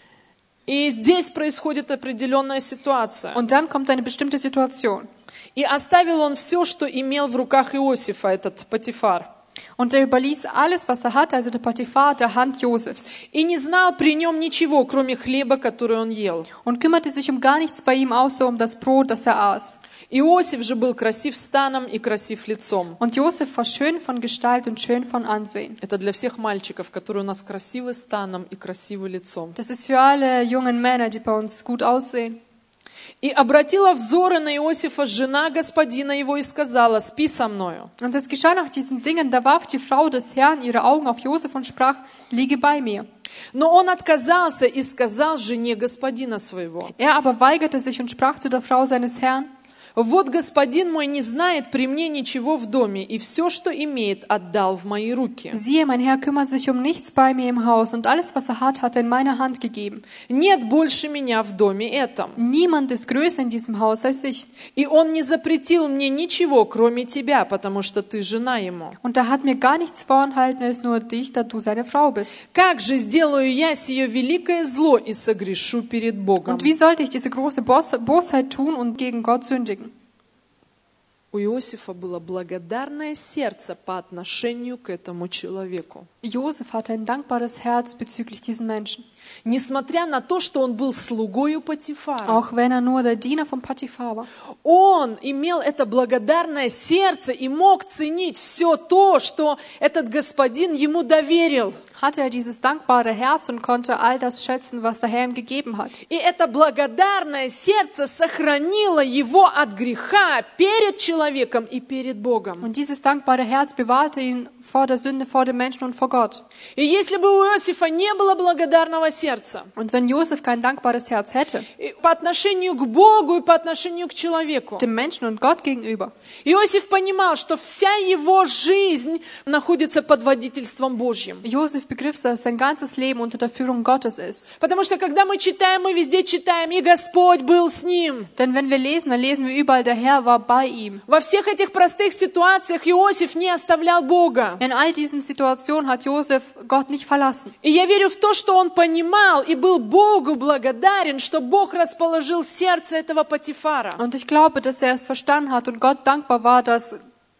И здесь происходит определенная ситуация. Und dann kommt eine bestimmte Situation. И оставил он все, что имел в руках Иосифа, этот Потифар. Und er überließ alles, was er hatte, also der Potiphar, der Hand Josefs. И не знал при нем ничего, кроме хлеба, который он ел. Und kümmerte sich um gar nichts bei ihm, außer um das Brot, das er aß. Иосиф же был красив станом и красив лицом. Und Josef war schön von Gestalt und schön von Ansehen. Это для всех мальчиков, которые у нас красивы станом и красивы лицом. Das ist für alle jungen Männer, die bei uns gut aussehen. И обратила взоры на Иосифа жена господина его и сказала: спи со мною. Und es geschah nach diesen Dingen, da warf die Frau des Herrn ihre Augen auf Josef und sprach, liege bei mir. Но он отказался и сказал жене господина своего: Er aber weigerte sich und sprach zu der Frau seines Herrn, вот господин мой не знает при мне ничего в доме, и все, что имеет, отдал в мои руки. siehe, mein Herr kümmert sich um nichts bei mir im Haus und alles, was er hat, hat er in meine Hand gegeben. Нет больше меня в доме этом. Niemand ist größer in diesem Haus als ich. И он не запретил мне ничего, кроме тебя, потому что ты жена ему. Und er hat mir gar nichts vorenthalten als nur dich, da du seine Frau bist. Как же сделаю я сие великое зло и согрешу перед Богом? Und wie sollte ich diese große Bos- Bosheit tun und gegen Gott sündigen? У Иосифа было благодарное сердце по отношению к этому человеку. Josef hatte ein dankbares Herz bezüglich diesen Menschen. Несмотря на то, что он был слугою Потифара, Auch wenn er nur der Diener von Potiphar war. он имел это благодарное сердце и мог ценить все то, что этот господин ему доверил. Hatte er dieses dankbare Herz und konnte all das schätzen, was der Herr ihm gegeben hat. И это благодарное сердце сохранило его от греха перед человеком и перед Богом. Und dieses dankbare Herz bewahrte ihn vor der Sünde, vor dem Menschen und vor Gott. И если бы у Иосифа не было благодарного сердца, Und wenn Josef kein dankbares Herz hätte, и по отношению к Богу и по отношению к человеку, dem Menschen und Gott gegenüber, Иосиф понимал, что вся его жизнь находится под водительством Божьим. Josef begriff, dass sein ganzes Leben unter der Führung Gottes ist. Потому что когда мы читаем, мы везде читаем, и Господь был с ним. Denn wenn wir lesen, dann lesen wir überall, der Herr war bei ihm. Во всех этих простых ситуациях Иосиф не оставлял Бога. In all diesen Situationen hat Josef Gott nicht verlassen. И я верю в то, что он понимал и был Богу благодарен, что Бог расположил сердце этого Потифара. Und ich glaube, dass er es verstanden hat und Gott dankbar war, dass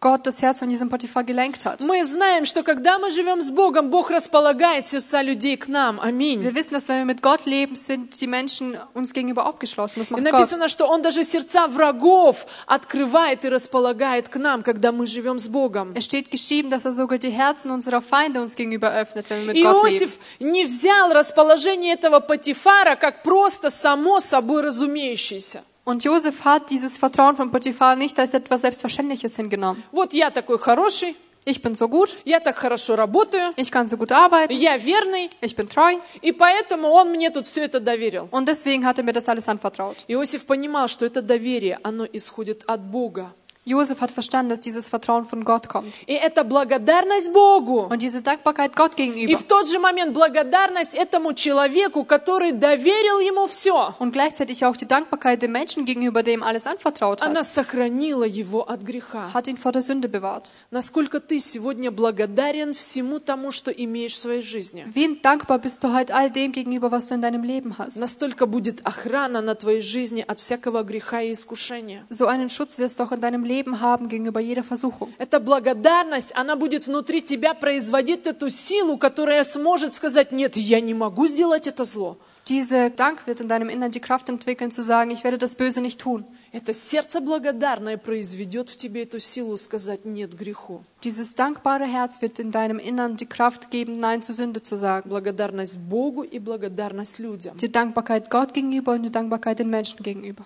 Gott das Herz von diesem Potiphar gelenkt hat. Мы знаем, что когда мы живем с Богом, Бог располагает сердца людей к нам. Аминь. Wir wissen, dass wenn wir mit Gott leben, sind die Menschen uns gegenüber aufgeschlossen. Das И macht Gott. написано, что Он даже сердца врагов открывает и располагает к нам, когда мы живем с Богом. Es steht geschrieben, dass er sogar die Herzen unserer Feinde uns gegenüber öffnet, wenn wir mit Gott leben. Иосиф не взял расположение этого Потифара как просто само собой разумеющееся. Und Josef hat dieses Vertrauen von Potiphar nicht als etwas Selbstverständliches hingenommen. Вот я такой хороший, Ich bin so gut, я так хорошо работаю, ich kann so gut arbeiten, я верный, ich bin treu. и поэтому он мне тут все это доверил. Und deswegen hat er mir das alles anvertraut. Иосиф понимал, что это доверие, оно исходит от Бога. Josef hat verstanden, dass dieses Vertrauen von Gott kommt. И это благодарность Богу. Und diese Dankbarkeit Gott И gegenüber. в тот же момент благодарность этому человеку, который доверил ему все. Und gleichzeitig auch die Dankbarkeit dem Menschen gegenüber, dem alles anvertraut Она hat, сохранила его от греха. hat ihn vor der Sünde bewahrt. Насколько ты сегодня благодарен всему тому, что имеешь в своей жизни? Wie dankbar bist du heute all dem gegenüber, was du in deinem Leben hast? Настолько будет охрана на твоей жизни от всякого греха и искушения. So einen Schutz wirst du auch in deinem Leben haben gegenüber jeder Versuchung. Эта благодарность, она будет внутри тебя производить эту силу, которая сможет сказать: нет, я не могу сделать это зло. Dieser Dank wird in deinem Innern die Kraft entwickeln, zu sagen, ich werde das Böse nicht tun. Это сердце благодарное произведет в тебе эту силу сказать нет греху. Dieses dankbare Herz wird in deinem Innern die Kraft geben, Nein zur Sünde zu sagen. Благодарность Богу и благодарность людям. Die Dankbarkeit Gott gegenüber und die Dankbarkeit den Menschen gegenüber.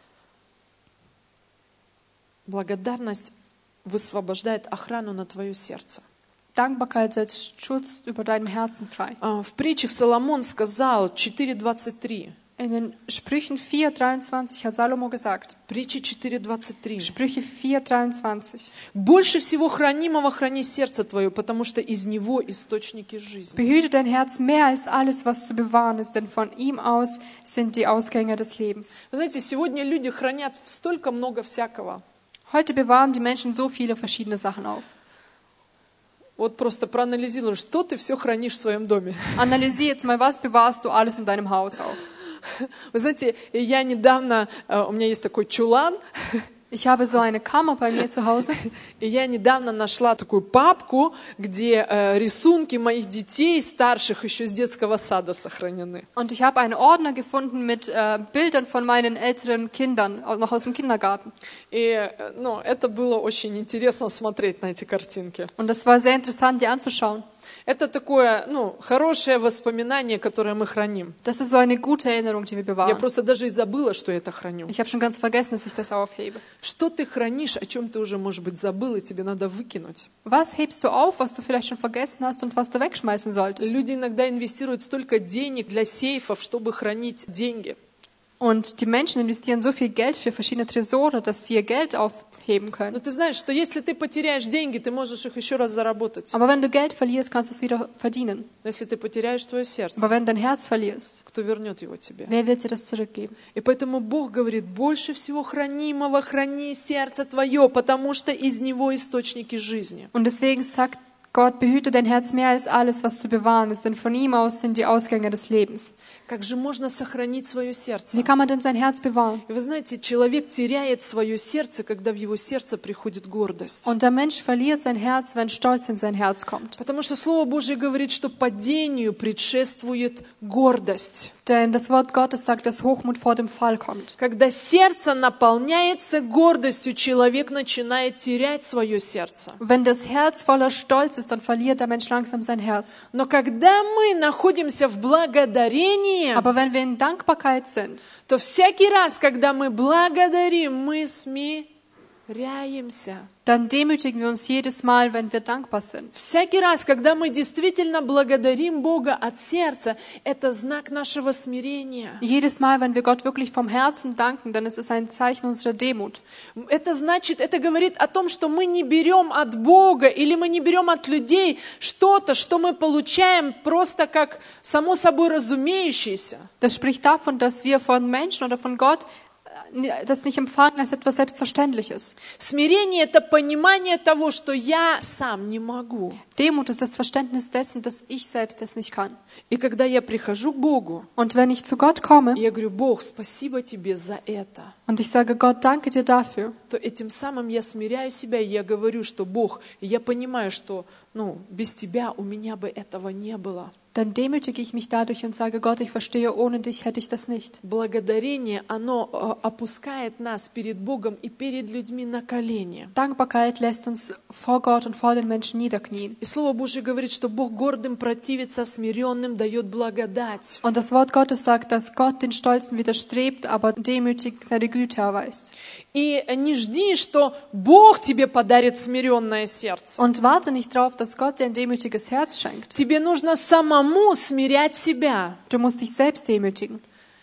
Благодарность высвобождает охрану на твое сердце. Dankbarkeit setzt Schutz über deinem Herzen frei. А, В притчах Соломон сказал четыре двадцать три. In den Sprüchen vier dreiundzwanzig hat Salomo gesagt. Притчи четыре двадцать три. Sprüche vier dreiundzwanzig. Больше всего хранимого храни сердце твое, потому что из него источники жизни. Behüte dein Herz mehr als alles, was zu bewahren ist, denn von ihm aus sind die Ausgänge des Lebens. Вы знаете, сегодня люди хранят столько много всякого. Heute bewahren die Menschen so viele verschiedene Sachen auf. Вот просто проанализируй, что ты все хранишь в своем доме. Analysier jetzt mal, was bewahrst du alles in deinem Haus auf? Вы знаете, я недавно, у меня есть такой чулан, Ich habe so eine Kammer bei mir zu Hause. и я недавно нашла такую папку, где э, рисунки моих детей старших еще с детского сада сохранены. Und ich habe einen Ordner gefunden mit äh, Bildern von meinen älteren Kindern, noch aus dem Kindergarten. И э, ну, это было очень интересно смотреть на эти картинки. Und das war sehr interessant, die anzuschauen. Это такое, ну, хорошее воспоминание, которое мы храним. Das ist so eine gute Erinnerung, die wir Я bewahren. просто даже и забыла, что я это храню. Ich habe schon ganz vergessen, dass ich das aufhebe. Что ты хранишь, о чем ты уже, может быть, забыл, и тебе надо выкинуть? Was hebst du auf, was du vielleicht schon vergessen hast und was du wegschmeißen solltest? Люди иногда инвестируют столько денег для сейфов, чтобы хранить деньги. Und die Menschen investieren so viel Geld für verschiedene Tresore, dass sie ihr Geld aufheben Но können. ты знаешь, что если ты потеряешь деньги, ты можешь их еще раз заработать. Aber wenn du Geld verlierst, kannst du es wieder verdienen. Но если ты потеряешь твое сердце, Aber wenn du dein Herz verlierst, кто вернет его тебе? wer wird dir das zurückgeben? И поэтому Бог говорит: больше всего хранимого храни сердце твое, потому что из него источники жизни. Und deswegen sagt Gott, behüte dein Herz mehr als alles, was zu bewahren ist, denn von ihm aus sind die Ausgänge des Lebens. Как же можно сохранить свое сердце? Wie kann man denn sein Herz bewahren? И вы знаете, человек теряет свое сердце, когда в его сердце приходит гордость. Und der Mensch verliert sein Herz, wenn Stolz in sein Herz kommt. Потому что Слово Божье говорит, что падению предшествует гордость. Denn das Wort Gottes sagt, dass Hochmut vor dem Fall kommt. Когда сердце наполняется гордостью, человек начинает терять свое сердце. Wenn das Herz voller Stolz ist, dann verliert der Mensch langsam sein Herz. Но когда мы находимся в благодарении, Aber wenn wir in Dankbarkeit sind, то всякий раз, когда мы благодарим, мы смиряемся. dann demütigen wir uns jedes Mal, wenn wir dankbar sind. Всякий раз, когда мы действительно благодарим Бога от сердца, это знак нашего смирения. Jedes Mal, wenn wir Gott wirklich vom Herzen danken, dann ist es ein Zeichen unserer Demut. Это значит, это говорит о том, что мы не берем от Бога или мы не берем от людей что-то, что мы получаем просто как само собой разумеющееся. Das spricht davon, dass wir von Menschen oder von Gott das nicht empfangen als etwas Selbstverständliches. Смирение – это понимание того, что я сам не могу. Demut ist das Verständnis dessen, dass ich selbst es nicht kann. И когда я прихожу к Богу, Und wenn ich zu Gott komme я говорю: Бог, спасибо тебе за это, und ich sage, Gott, danke dir dafür, то этим самым я смиряю себя, и я говорю, что Бог, я понимаю, что ну, без тебя у меня бы этого не было. dann demütige ich mich dadurch und sage, Gott, ich verstehe, ohne dich hätte ich das nicht. Благодарение, оно э, опускает нас перед Богом и перед людьми на колени. Dankbarkeit lässt uns vor Gott und vor den Menschen niederknien. И Слово Божье говорит, что Бог гордым противится, смиренным дает благодать. Und das Wort Gottes sagt, dass Gott den Stolzen widerstrebt, aber demütig seine Güte erweist. И не жди, что Бог тебе подарит смиренное сердце. Und warte nicht darauf, dass Gott dir ein demütiges Herz schenkt. Тебе нужно самому смирять себя. Du musst dich selbst demütigen.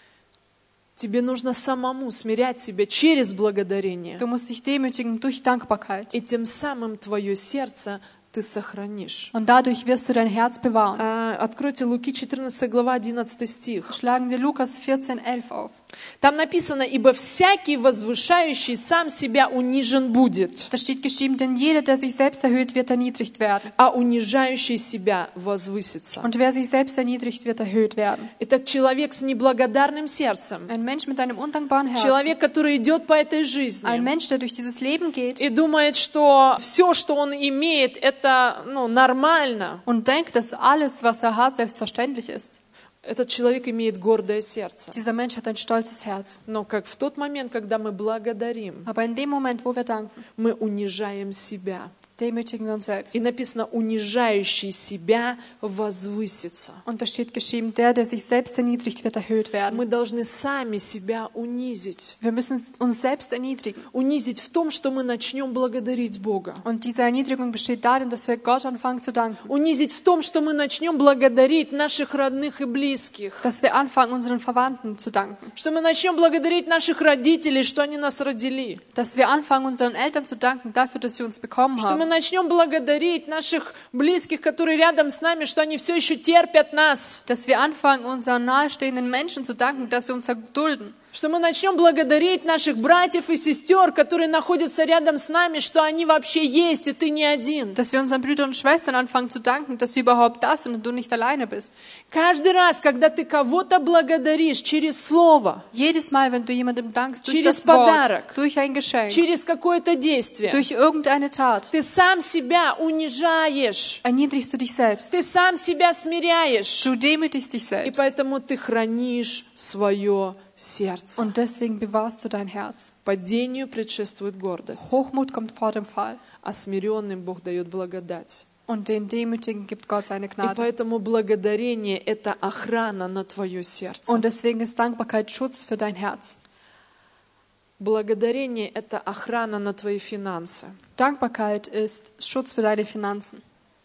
Тебе нужно самому смирять себя через благодарение. Du musst dich demütigen durch Dankbarkeit. И тем самым твое сердце ты сохранишь. Und dadurch wirst du dein Herz bewahren. А, Откройте Луки четырнадцатая глава, одиннадцатый стих. Schlagen wir Lukas vierzehn elf auf. Там написано: «Ибо всякий возвышающий сам себя унижен будет, Da steht geschrieben, denn jeder, der sich selbst erhöht, wird erniedrigt werden. а унижающий себя возвысится». Und wer sich selbst erniedrigt, wird erhöht werden. Итак, человек с неблагодарным сердцем, Ein Mensch mit einem undankbaren Herzen. человек, который идет по этой Ein жизни Mensch, der durch dieses Leben geht и думает, что все, что он имеет, это ну, нормально. und denkt, dass alles, was er hat, selbstverständlich ist. Этот человек имеет гордое сердце. Dieser Mensch hat ein stolzes Herz. Но как в тот момент, когда мы благодарим, Aber in dem Moment, wo wir danken, мы унижаем себя. demütigen wir uns selbst. И написано: унижающий себя возвысится. Und da steht geschrieben, der, der sich selbst erniedrigt, wird erhöht werden. Мы должны сами себя унизить. Wir müssen uns selbst erniedrigen. Унизить в том, что мы начнем благодарить Бога. Und diese Erniedrigung besteht darin, dass wir Gott anfangen zu danken. Унизить в том, что мы начнем благодарить наших родных и близких. Dass wir anfangen, unseren Verwandten zu danken. Что мы начнем благодарить наших родителей, что они нас родили. Dass wir anfangen, unseren Eltern zu danken dafür, dass sie uns bekommen Что мы haben. начнем благодарить наших близких, которые рядом с нами, что они все еще терпят нас. Dass wir anfangen, unseren nahestehenden Menschen zu danken, dass sie uns erdulden. Что мы начнем благодарить наших братьев и сестер, которые находятся рядом с нами, что они вообще есть, и ты не один. Dass wir unseren Brüdern und Schwestern anfangen zu danken, dass sie überhaupt da sind und du nicht alleine bist. Каждый раз, когда ты кого-то благодаришь через слово, Jedes Mal, wenn du jemandem dankst, durch Через das Wort, подарок. durch ein Geschenk, через какое-то действие, durch irgendeine Tat, ты сам себя унижаешь, erniedrigst du dich selbst. ты сам себя смиряешь, Du demütigst dich и selbst. поэтому ты хранишь свое сердце. Und deswegen bewahrst du dein Herz. Падению предшествует гордость, Hochmut kommt vor dem Fall. а смиренным Бог дает благодать. Und den Demütigen gibt Gott seine И Gnade. поэтому благодарение – это охрана на твое сердце. Und deswegen ist Dankbarkeit Schutz für dein Herz. Благодарение – это охрана на твои финансы. Dankbarkeit ist Schutz für deine Finanzen.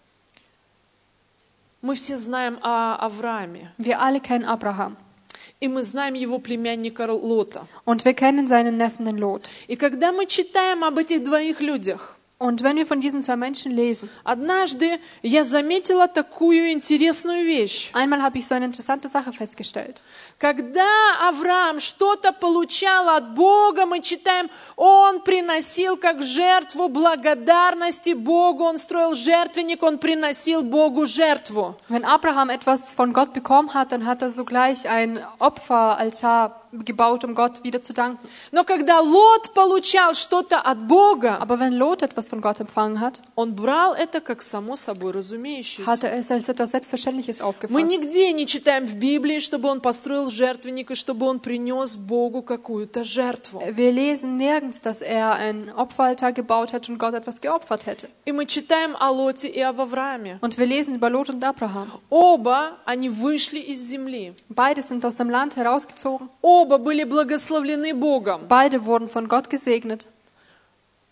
Мы все знаем о Аврааме, Wir alle kennen Abraham. и мы знаем его племянника Лота. Und wir kennen seinen Neffen den Lot. И когда мы читаем об этих двоих людях, Und wenn wir von diesen zwei Menschen lesen, однажды я заметила такую интересную вещь. einmal habe ich so eine interessante Sache festgestellt. Когда Авраам что-то получал от Бога, мы читаем, он приносил как жертву благодарности Богу, он строил жертвенник, он приносил Богу жертву. Wenn Abraham etwas von Gott bekommen hat, dann hat er sogleich ein Opferaltar gebaut, um Gott wieder zu danken. Но когда Лот получал что-то от Бога, Aber wenn Lot etwas von Gott empfangen hat, он брал это как само собой разумеющееся. hat er es als etwas Selbstverständliches Мы aufgefasst. нигде не читаем в Библии, чтобы он построил жертвенник и чтобы он принес Богу какую-то жертву. Wir lesen nirgends, dass er ein Opferaltar gebaut hätte und Gott etwas geopfert hätte. И мы читаем о Лоте и об Аврааме. Und wir lesen über Lot und Abraham. Оба они вышли из земли. Beide sind aus dem Land herausgezogen. Оба были благословлены Богом. Beide wurden von Gott gesegnet.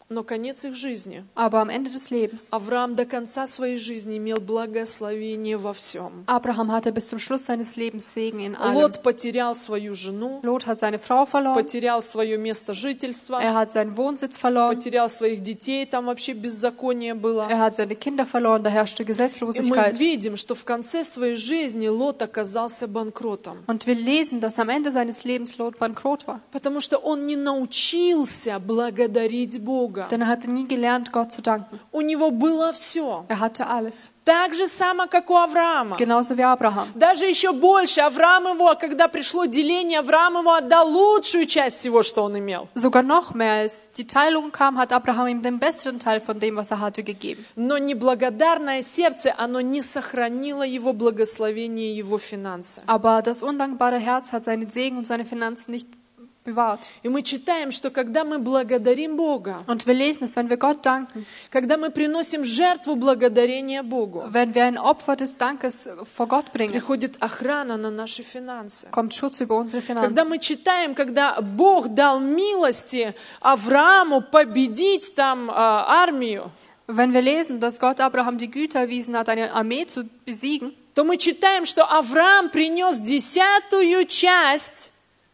Но конец их жизни. Aber am Ende des Lebens, Авраам до конца своей жизни имел благословение во всем. Abraham hatte bis zum Schluss seines Lebens Segen in allem. Лот потерял свою жену, Lot hat seine Frau verloren, потерял свое место жительства, er hat seinen Wohnsitz verloren, потерял своих детей, там вообще беззаконие было. er hat seine Kinder verloren, da herrschte И мы Gesetzlosigkeit. видим, что в конце своей жизни Лот оказался банкротом, Und wir lesen, dass am Ende seines Lebens Lot bankrott war. потому что он не научился благодарить Бога. Denn er hatte nie gelernt, Gott zu danken. У него было все. Er hatte alles. Так же само, как у Авраама. Genauso wie Abraham. Даже еще больше. Авраам его, когда пришло деление, Авраам ему отдал лучшую часть всего, что он имел. Sogar noch mehr. Als die Teilung kam, hat Abraham ihm den besseren Teil von dem, was er hatte, gegeben. Но неблагодарное сердце, оно не сохранило его благословение и его финансы. Aber das undankbare Herz hat seinen Segen und seine Finanzen nicht bewahrt. И мы читаем, что когда мы благодарим Бога, Und wir lesen es, wenn wir Gott danken, когда мы приносим жертву благодарения Богу, wenn wir ein Opfer des Dankes vor Gott bringen, приходит охрана на наши финансы. kommt Schutz über unsere Когда Finanzen. мы читаем, когда Бог дал милости Аврааму победить там а, армию, Wenn wir lesen, dass Gott Abraham die Güte erwiesen hat, eine Armee zu besiegen, то мы читаем, что Авраам принес десятую часть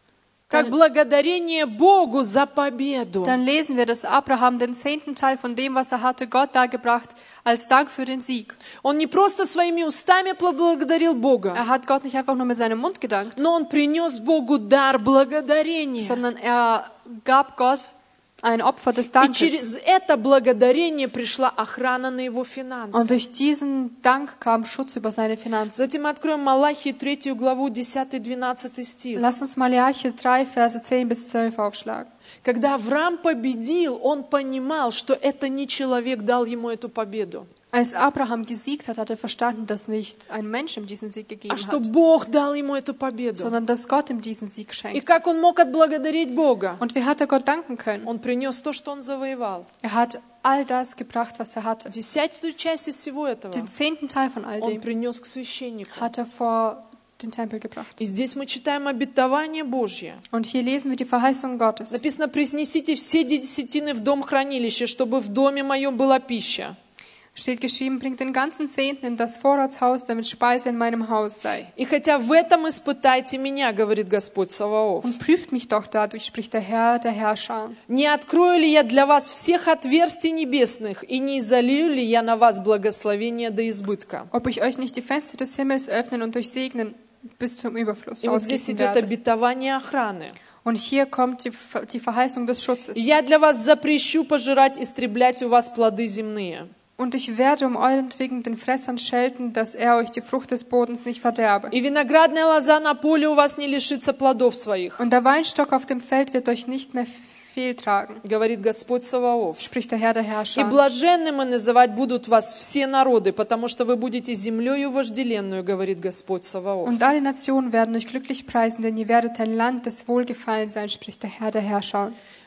как благодарение Богу за победу. dann lesen wir, dass Abraham den zehnten Teil von dem, was er hatte, Gott dargebracht als Dank für den Sieg. Он не просто своими устами поблагодарил Бога, Er hat Gott nicht einfach nur mit seinem Mund gedankt, но он принес Богу дар благодарения. sondern er gab Gott ein Opfer des И Dankes. через это благодарение пришла охрана на его Und финансы. durch diesen Dank kam Schutz über seine Finanzen. Затем мы откроем Малахии третью главу, десятый-двенадцатый стих. Lass uns Malachi drei, Verse zehn bis zwölf aufschlagen. Когда Авраам победил, он понимал, что это не человек дал ему эту победу, Als Abraham gesiegt hat, hat er verstanden, dass nicht ein Mensch ihm diesen Sieg а gegeben что hat, Бог дал ему эту победу. sondern dass Gott ihm diesen Sieg И schenkt. как он мог отблагодарить Бога? Und wie hat er Gott danken können? Он принес то, что он завоевал. Er hat all das gebracht, was er hatte. Десятую часть из всего этого Den zehnten Teil von all он dem принес к священнику. hat er vor den Tempel gebracht. И здесь мы читаем обетование Божье. Und hier lesen wir die Verheißung Gottes. Написано: «Принесите все десятины в дом хранилища, чтобы в доме моем была пища». Steht geschrieben, bringt den ganzen Zehnten in das Vorratshaus, damit Speise in meinem Haus sei. «И хотя в этом испытайте меня, говорит Господь Саваоф, Und prüft mich doch dadurch, spricht der Herr, der Herrscher. не открою ли я для вас всех отверстий небесных, и не изолью ли я на вас благословение до избытка». Ob ich euch nicht die Fenster des Himmels öffnen und durchsegnen bis zum Überfluss И вот здесь ausgießen идет werde. обетование охраны. Und hier kommt die, die Verheißung des Schutzes. «Я для вас запрещу пожирать, истреблять у вас плоды земные». Und ich werde um euretwegen den Fressern schelten, dass er euch die Frucht des Bodens nicht verderbe. «И виноградная лоза на поле у вас не лишится плодов своих», Und der Weinstock auf dem Feld wird euch nicht mehr fehltragen, говорит Господь Саваоф. spricht der Herr, der «И Herrscher. блаженными называть будут вас все народы, потому что вы будете землею вожделенную, говорит Господь Саваоф». Und alle Nationen werden euch glücklich preisen, denn ihr werdet ein Land des Wohlgefallens sein, spricht der Herr, der Herrscher.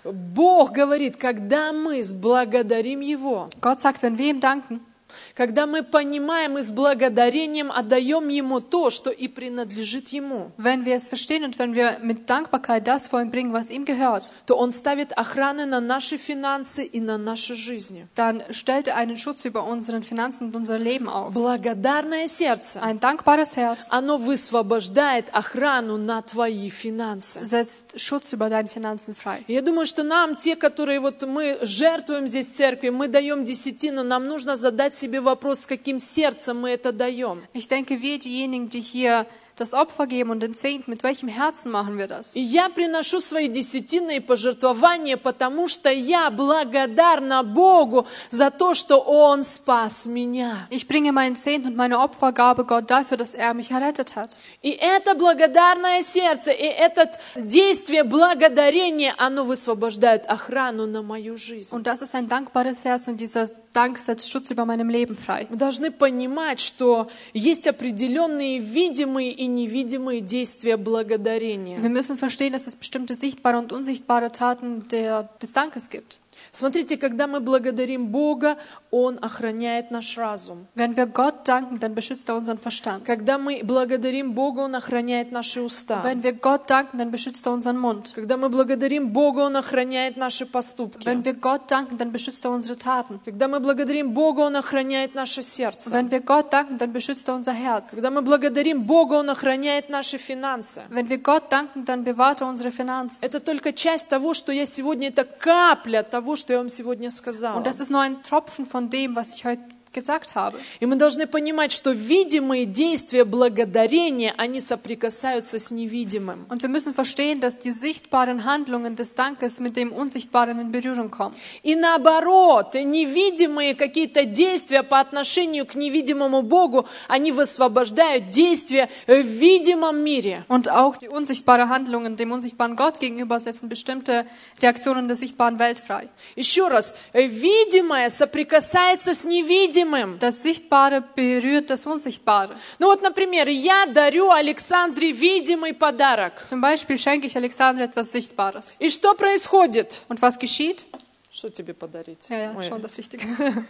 Бог говорит, когда мы благодарим Его, Gott sagt, wenn wir ihm danken, когда мы понимаем и с благодарением отдаем Ему то, что и принадлежит Ему, wenn wir es verstehen und wenn wir mit Dankbarkeit das vor ihm bringen, was ihm gehört, то Он ставит охраны на наши финансы и на наши жизни. dann stellt er einen Schutz über unseren Finanzen und unser Leben auf. Благодарное сердце, Ein dankbares Herz оно высвобождает охрану на твои финансы. setzt Schutz über deine Finanzen frei. Я думаю, что нам, те, которые вот мы жертвуем здесь в церкви, мы даем десятину, нам нужно задать себе вопрос, с каким сердцем мы это даем. Ich denke, wir diejenigen, die hier das Opfer geben und den Zehnten, mit welchem Herzen machen wir das? И я приношу свои десятины и пожертвования, потому что я благодарна Богу за то, что Он спас меня. Ich bringe meinen Zehnten und meine Opfergabe Gott dafür, dass er mich errettet hat. И это благодарное сердце, и это действие благодарения, оно высвобождает охрану на мою жизнь. Und das ist ein dankbares Herz und dieser Dank setzt Schutz über meinem Leben frei. Мы должны понимать, что есть определенные видимые и невидимые действия благодарения. Wir müssen verstehen, dass es bestimmte sichtbare und unsichtbare Taten der, des Dankes gibt. Смотрите, когда мы благодарим Бога, Он охраняет наш разум. Wenn wir Gott danken, dann beschützt er unseren Verstand. Когда мы благодарим Бога, Он охраняет наши уста. Wenn wir Gott danken, dann beschützt er unseren Mund. Когда мы благодарим Бога, Он охраняет наши поступки. Wenn wir Gott danken, dann beschützt er unsere Taten. Когда мы благодарим Бога, Он охраняет наше сердце. Wenn wir Gott danken, dann beschützt er unser Herz. Когда мы благодарим Бога, Он охраняет наши финансы. Wenn wir Gott danken, dann bewahrt er unsere Finanzen. Это только часть того, что я сегодня, это капля того, что я вам сегодня сказала. Und das ist nur ein Tropfen von dem, was ich heute gesagt habe. И мы должны понимать, что видимые действия благодарения, они соприкасаются с невидимым. Und wir müssen verstehen, dass die sichtbaren Handlungen des Dankes mit dem Unsichtbaren in Berührung kommen. И наоборот, невидимые какие-то действия по отношению к невидимому Богу, они высвобождают действия в видимом мире. Und auch die unsichtbaren Handlungen dem unsichtbaren Gott gegenüber setzen bestimmte Reaktionen der sichtbaren Welt frei. Еще раз, видимое соприкасается с невидимым. Das Sichtbare berührt das Unsichtbare. Ну вот, например, я дарю Александре видимый подарок. Zum Beispiel schenke ich Alexandre etwas Sichtbares. И что происходит? Und was geschieht? Что тебе подарить? Ja, ja, Ой. schon das Richtige.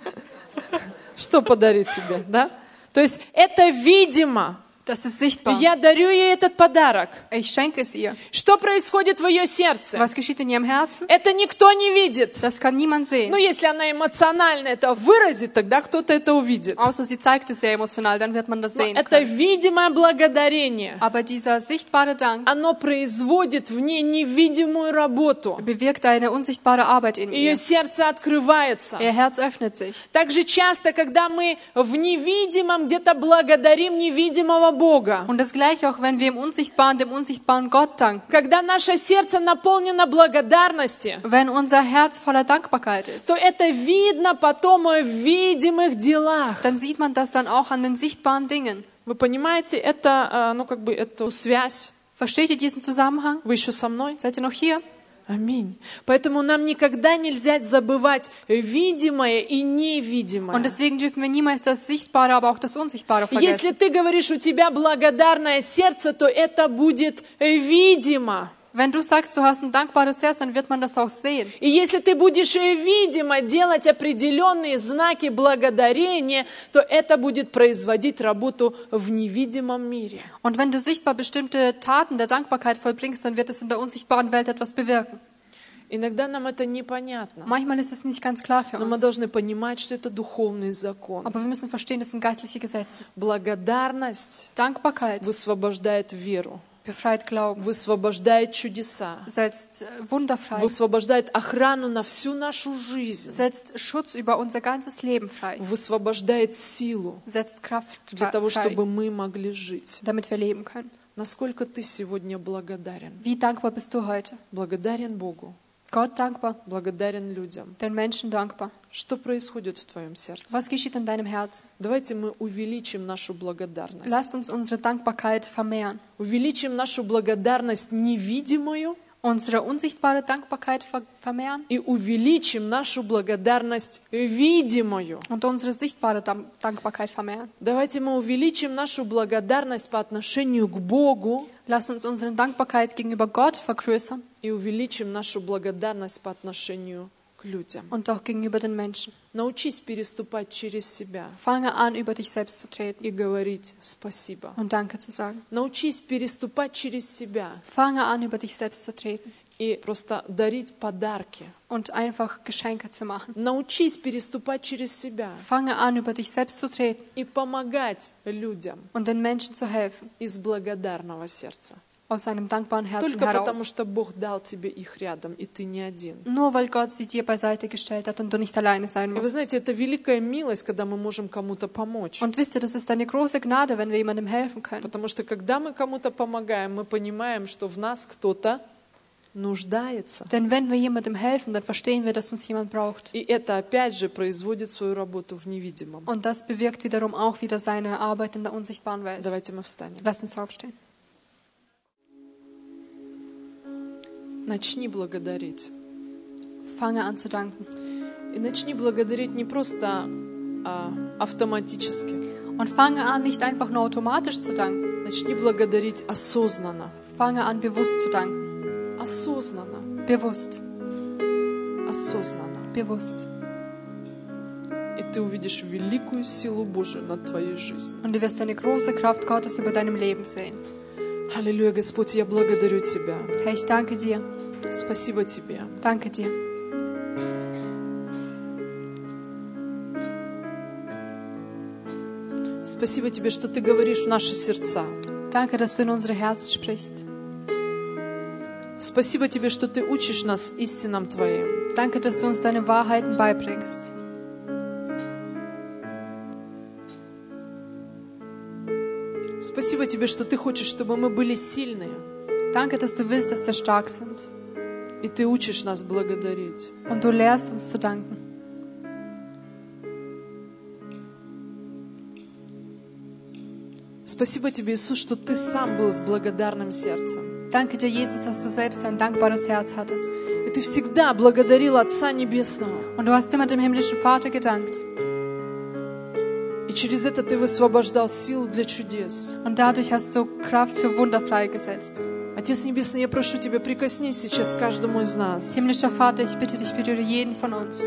Что подарить тебе, да? То есть это видимо. Das ist sichtbar. Я дарю ей этот подарок. Ich schenke es ihr. Что происходит в ее сердце? Was geschieht in ihrem Herzen? Это никто не видит. Das kann niemand sehen. Ну, если она эмоционально это выразит, тогда кто-то это увидит. Außer sie zeigt es sehr emotional, dann wird man das Но sehen это können. видимое благодарение. Aber dieser sichtbare Dank Оно производит в ней невидимую работу. bewirkt eine unsichtbare Arbeit in Ее ihr. сердце открывается. Ihr Herz öffnet sich. Так же часто, когда мы в невидимом где-то благодарим невидимого Бога, Und das Gleiche auch, wenn wir im Unsichtbaren dem unsichtbaren Gott danken. когда наше сердце наполнено благодарностью, Wenn unser Herz voller Dankbarkeit ist, то это видно потом в видимых делах. dann sieht man das dann auch an den sichtbaren Dingen. Вы понимаете, это, ну, как бы, эту связь? Versteht ihr diesen Zusammenhang? Вы еще со мной? Seid ihr noch hier? Аминь. Поэтому нам никогда нельзя забывать видимое и невидимое. Und deswegen dürfen wir niemals das Sichtbare, aber auch das Unsichtbare Если vergessen. ты говоришь, у тебя благодарное сердце, то это будет видимо. Wenn du sagst, du hast ein dankbares Herz, dann wird man das auch sehen. И если ты будешь видимо делать определенные знаки благодарения, то это будет производить работу в невидимом мире. Und wenn du sichtbar bestimmte Taten der Dankbarkeit vollbringst, dann wird es in der unsichtbaren Welt etwas bewirken. Иногда нам это непонятно. Manchmal ist es nicht ganz klar für Но мы uns. должны понимать, что это духовный закон. Aber wir müssen verstehen, das sind geistliche Gesetze. Благодарность Dankbarkeit высвобождает веру, befreit Glauben, высвобождает чудеса, setzt äh, Wunder frei, высвобождает охрану на всю нашу жизнь, setzt Schutz über unser ganzes Leben frei, высвобождает силу setzt Kraft для того, frei, чтобы мы могли жить. damit wir leben können. Насколько ты сегодня благодарен? Wie dankbar bist du heute? Благодарен Богу, Gott dankbar, благодарен людям. den Menschen dankbar. Что происходит в твоем сердце? Was geschieht in deinem Herzen? Давайте мы увеличим нашу благодарность. Lasst uns unsere Dankbarkeit vermehren. Увеличим нашу благодарность невидимую Unsere unsichtbare Dankbarkeit ver vermehren и увеличим нашу благодарность видимую. und unsere sichtbare Dam Dankbarkeit vermehren. Давайте мы увеличим нашу благодарность по отношению к Богу Lasst uns unsere Dankbarkeit gegenüber Gott vergrößern и увеличим нашу благодарность по отношению к людям. und auch gegenüber den Menschen. Научись переступать через себя Fange an, über dich selbst zu treten и говорить спасибо. und Danke zu sagen. Научись переступать через себя Fange an, über dich selbst zu treten и просто дарить подарки. und einfach Geschenke zu machen. Научись переступать через себя Fange an, über dich selbst zu treten и помогать людям und den Menschen zu helfen, из благодарного сердца. aus einem dankbaren Herzen Только потому, heraus. что Бог дал тебе их рядом, и ты не один. Nur weil Gott sie dir beiseite gestellt hat und du nicht alleine sein И вы musst. знаете, это великая милость, когда мы можем кому-то помочь. Und wisst ihr, das ist eine große Gnade, wenn wir jemandem helfen können. Потому что когда мы кому-то помогаем, мы понимаем, что в нас кто-то нуждается. Denn wenn wir jemandem helfen, dann verstehen wir, dass uns jemand braucht. И это опять же производит свою работу в невидимом. Und das bewirkt wiederum auch wieder seine Arbeit in der unsichtbaren Welt. Давайте мы встанем. Lasst uns aufstehen. Начни благодарить. Fange an zu danken. И начни благодарить не просто а, автоматически. Und fange an, nicht einfach nur automatisch zu danken. Начни благодарить осознанно. Fange an, bewusst zu danken. Осознанно. Bewusst. Осознанно. bewusst. И ты увидишь великую силу Божию над твоей жизнью. Und du wirst eine große Kraft Gottes über deinem Leben sehen. Аллилуйя, Господь, я благодарю Тебя. Herr, ich danke dir. Спасибо Тебе. Danke dir. Спасибо Тебе, что Ты говоришь в наши сердца. Danke, dass du in unsere Herzen sprichst. Спасибо Тебе, что Ты учишь нас истинам Твоим. Danke, dass du uns deine Wahrheiten beibringst. Спасибо Тебе, что Ты хочешь, чтобы мы были сильные. Danke, dass du willst, dass wir stark sind. И Ты учишь нас благодарить. Und du lehrst uns zu danken. Спасибо Тебе, Иисус, что Ты сам был с благодарным сердцем. Danke dir, Jesus, dass du selbst ein dankbares Herz hattest. И Ты всегда благодарил Отца Небесного. Und du hast immer dem himmlischen Vater gedankt. И через это Ты высвобождал силу для чудес. Und dadurch hast du Kraft für Wunder freigesetzt. Отец Небесный, я прошу Тебя, прикоснись сейчас к каждому из нас. Himmlischer Vater, ich bitte dich, berühre jeden von uns.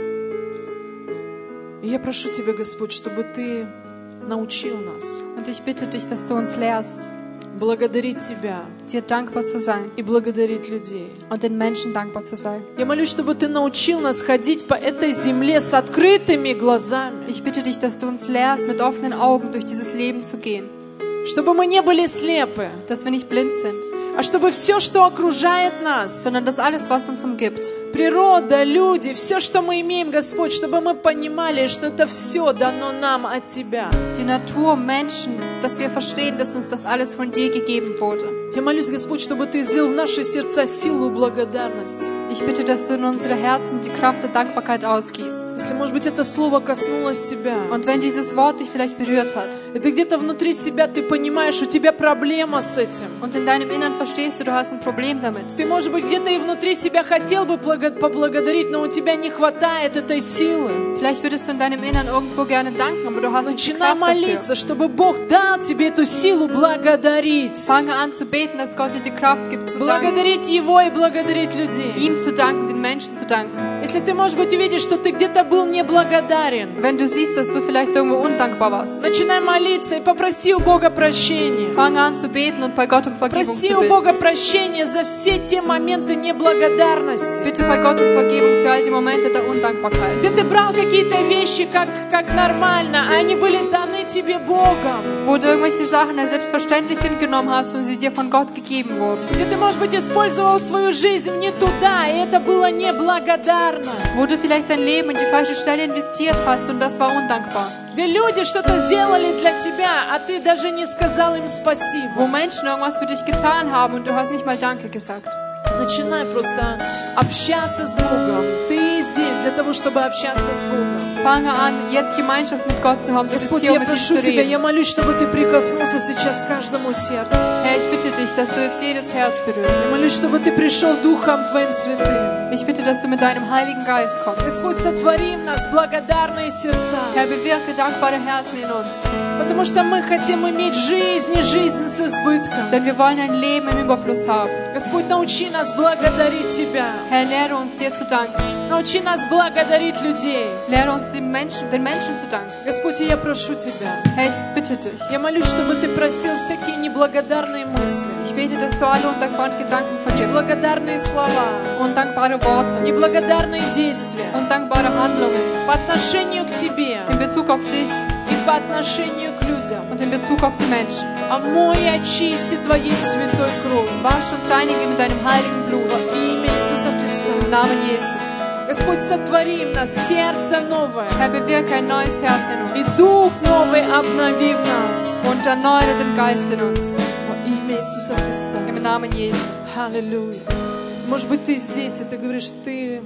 И я прошу Тебя, Господь, чтобы Ты научил нас Und ich bitte dich, dass du uns lehrst, благодарить Тебя dir dankbar zu sein и благодарить людей. und den Menschen dankbar zu sein. Я молюсь, чтобы Ты научил нас ходить по этой земле с открытыми глазами. Ich bitte dich, dass du uns lehrst, mit offenen Augen durch dieses Leben zu gehen. Чтобы мы не были слепы, Dass wir nicht blind sind, а чтобы все, что окружает нас, sondern dass alles, was uns umgibt, природа, люди, все, что мы имеем, Господь, чтобы мы понимали, что это все дано нам от Тебя. die Natur, Menschen, dass wir verstehen, dass uns das alles von dir gegeben wurde. Я молюсь, Господь, чтобы Ты излил в наши сердца силу благодарности. Ich bitte, dass du in unsere Herzen die Kraft der Dankbarkeit ausgießt. Если, может быть, это слово коснулось Тебя, Und wenn dieses Wort dich vielleicht berührt hat и Ты где-то внутри себя, Ты понимаешь, у Тебя проблема с этим. und in deinem Innern verstehst du, du hast ein Problem damit. Ты, может быть, где-то и внутри себя хотел бы благо- поблагодарить, но у тебя не хватает этой силы. Vielleicht würdest du in deinem Innern irgendwo gerne danken, aber du hast nicht die Начинай Kraft dafür. молиться, чтобы Бог дал тебе эту силу благодарить. Fange an zu beten, dass Gott dir die Kraft gibt, zu danken. Благодарить Его и благодарить людей. Ihm zu danken, den Menschen zu danken. Если ты, может быть, увидишь, что ты где-то был неблагодарен, Wenn du siehst, dass du vielleicht irgendwo undankbar warst, начинай молиться и попроси у Бога прощения. fange an zu beten und bei Gott um Vergebung Проси zu у bitten. Бога прощения за все те моменты неблагодарности. Bitte bei Gott um Vergebung für all die Momente der Undankbarkeit. Где ты брал какие-то вещи как, как нормально, а они были даны тебе Богом. Wo du irgendwelche Sachen als selbstverständlich hingenommen hast und sie dir von Gott gegeben wurden. Где ты, может быть, использовал свою жизнь не туда, и это было неблагодарно. Wo du vielleicht dein Leben in die falsche Stelle investiert hast und das war undankbar. Где люди что-то сделали для тебя, а ты даже не сказал им спасибо. Wo Menschen irgendwas für dich getan haben und du hast nicht mal Danke gesagt. Начинай просто общаться с Богом. Ты здесь для того, чтобы общаться с Богом. Fange an, jetzt Gemeinschaft mit Gott zu haben. Du bist Господь, hier, я um mit ihm прошу zu Тебя, reden. я молюсь, чтобы Ты прикоснулся сейчас к каждому сердцу. Herr, ich bitte dich, dass du jetzt jedes Herz Я berührst. молюсь, чтобы Ты пришел Духом Твоим Святым. Ich bitte, dass du mit deinem Heiligen Geist kommst. Господь, сотвори в нас благодарные сердца. Herr, bewirke dankbare Herzen in uns. Потому что мы хотим иметь жизнь и жизнь с избытком. Denn wir wollen ein Leben im Überfluss haben. Господь, научи нас благодарить Тебя. Herr, lehre uns, dir zu danken. Научи нас благодарить людей. Lehre uns, den Menschen, den Menschen zu danken. Господь, я прошу Тебя. Herr, ich bitte dich. Я молюсь, чтобы Ты простил всякие неблагодарные мысли, Ich bete, dass du alle undankbaren Gedanken vergibst. неблагодарные слова, Undankbare Worte. неблагодарные действия Undankbare Handlungen. по отношению к Тебе In Bezug auf dich и по отношению к людям. und in Bezug auf die Menschen. Омой и очисти Твоей святой кровью. Wasch und reinige mit deinem heiligen Blut. Во имя Иисуса Христа. Im Namen Jesu. Господь, сотвори в нас сердце новое. Herr, bewirke ein neues Herz in И uns. Дух новый обнови в нас. Und erneuere den Geist in uns. Во имя Иисуса Христа. Im Namen Jesu. Аллилуйя. Может быть, ты здесь, и ты говоришь, ты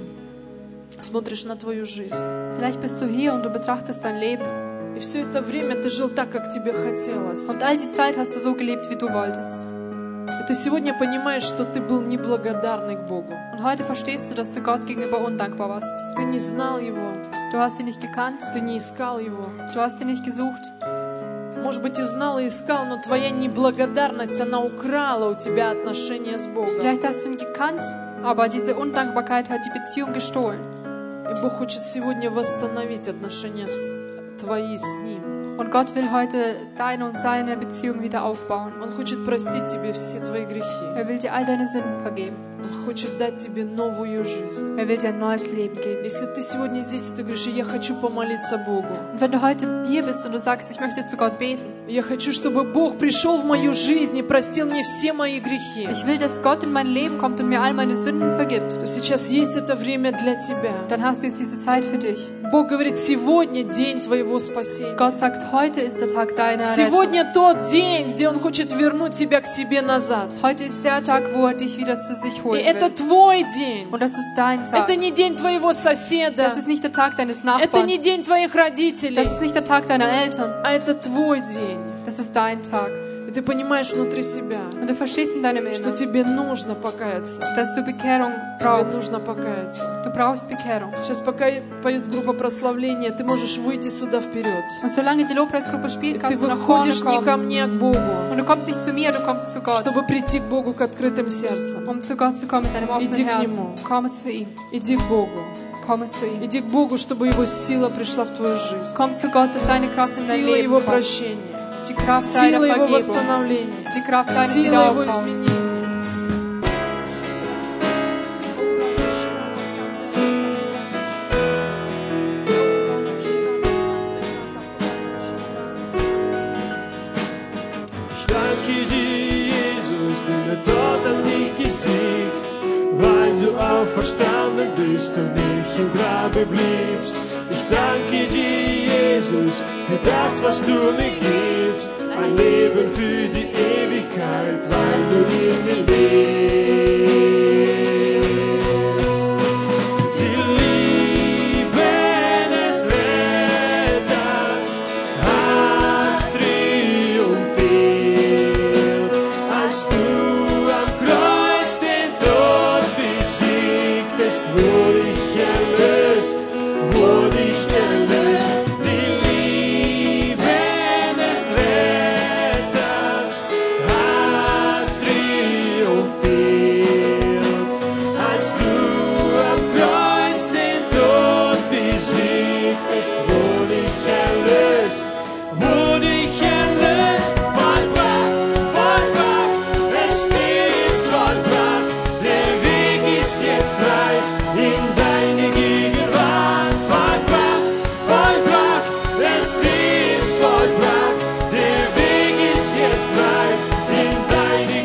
смотришь на твою жизнь. Vielleicht bist du hier und du betrachtest dein Leben. И все это время ты жил так, как тебе хотелось. Und all die Zeit hast du so gelebt, wie du wolltest. И ты сегодня понимаешь, что ты был неблагодарный к Богу. Und heute verstehst du, dass du Gott gegenüber undankbar warst. Ты не знал Его, Du hast ihn nicht gekannt. ты не искал Его. Du hast ihn nicht gesucht. Может быть, и знал, и искал, но твоя неблагодарность, она украла у тебя отношения с Богом. Vielleicht hast du ihn gekannt, aber diese Undankbarkeit hat die Beziehung gestohlen. И Бог хочет сегодня восстановить отношения с, твои с Ним. Und Gott will heute deine und seine Beziehung wieder aufbauen. Он хочет простить тебе все твои грехи. Er will dir all deine Sünden vergeben. Он хочет дать тебе новую жизнь. Er will dir ein neues Leben geben. Если ты сегодня здесь, и ты говоришь, я хочу помолиться Богу. Und wenn du heute hier bist und du sagst, ich möchte zu Gott beten, Я хочу, чтобы Бог пришел в мою жизнь и простил мне все мои грехи. ich will, dass Gott in mein Leben kommt und mir all meine Sünden vergibt, То сейчас есть это время для тебя. dann hast du jetzt diese Zeit für dich. Bог говорит, сегодня день твоего спасения. Gott sagt, heute ist der Tag deiner Rettung. Сегодня тот день, где Он хочет вернуть тебя к себе назад. Heute ist der Tag, wo er dich wieder zu sich И holen это will. твой день. Und das ist dein Tag. Это не день твоего соседа. Das ist nicht der Tag deines Это Nachbarn. не день твоих родителей. Das ist nicht der Tag deiner Eltern. А это твой день. Das ist dein Tag. И ты понимаешь внутри себя, Und du verstehst in deinem что Inneren, тебе нужно покаяться. dass du Bekehrung Тебе brauchst. нужно покаяться. Du brauchst Bekehrung. Сейчас пока поет группа прославления, ты можешь выйти сюда вперед. Und solange die Lobpreisgruppe И spielt, ты kannst du nach vorne выходишь не ко kommen. мне, а к Богу, Und du kommst nicht zu mir, du kommst zu Gott. чтобы прийти к Богу к открытым сердцем. Um zu Gott zu kommen mit deinem offenen Иди к Herzen. Нему. Komme zu ihm. Иди к Богу. Komme zu ihm. Иди к Богу, чтобы Его сила пришла в твою жизнь. Komm zu Gott, dass seine Kraft in dein Сила Leben Его kommt. прощения. Die Kraft seiner Сила Его Vergebung. восстановления. Die Kraft seines Сила Его Wiederaufbaus. изменения. Ich danke dir, Jesus, denn der Tod hat nicht gesiegt, weil du auferstanden bist und nicht im Grabe bliebst. Ich danke dir, Jesus, für das, was du mir gibst, ein Leben für die Ewigkeit, weil du in mir lebst. Die Liebe des Retters hat triumphiert, als du am Kreuz den Tod besiegtest, wurde ich erlöst, wurde ich erlöst. Die Liebe des Retters hat triumphiert, als du am Kreuz den Tod besiegtest, wurde ich erlöst, wurde ich erlöst. Vollbracht, vollbracht, es ist vollbracht, der Weg ist jetzt frei in deine Gegenwart. Vollbracht, vollbracht, es ist vollbracht, der Weg ist jetzt frei in deine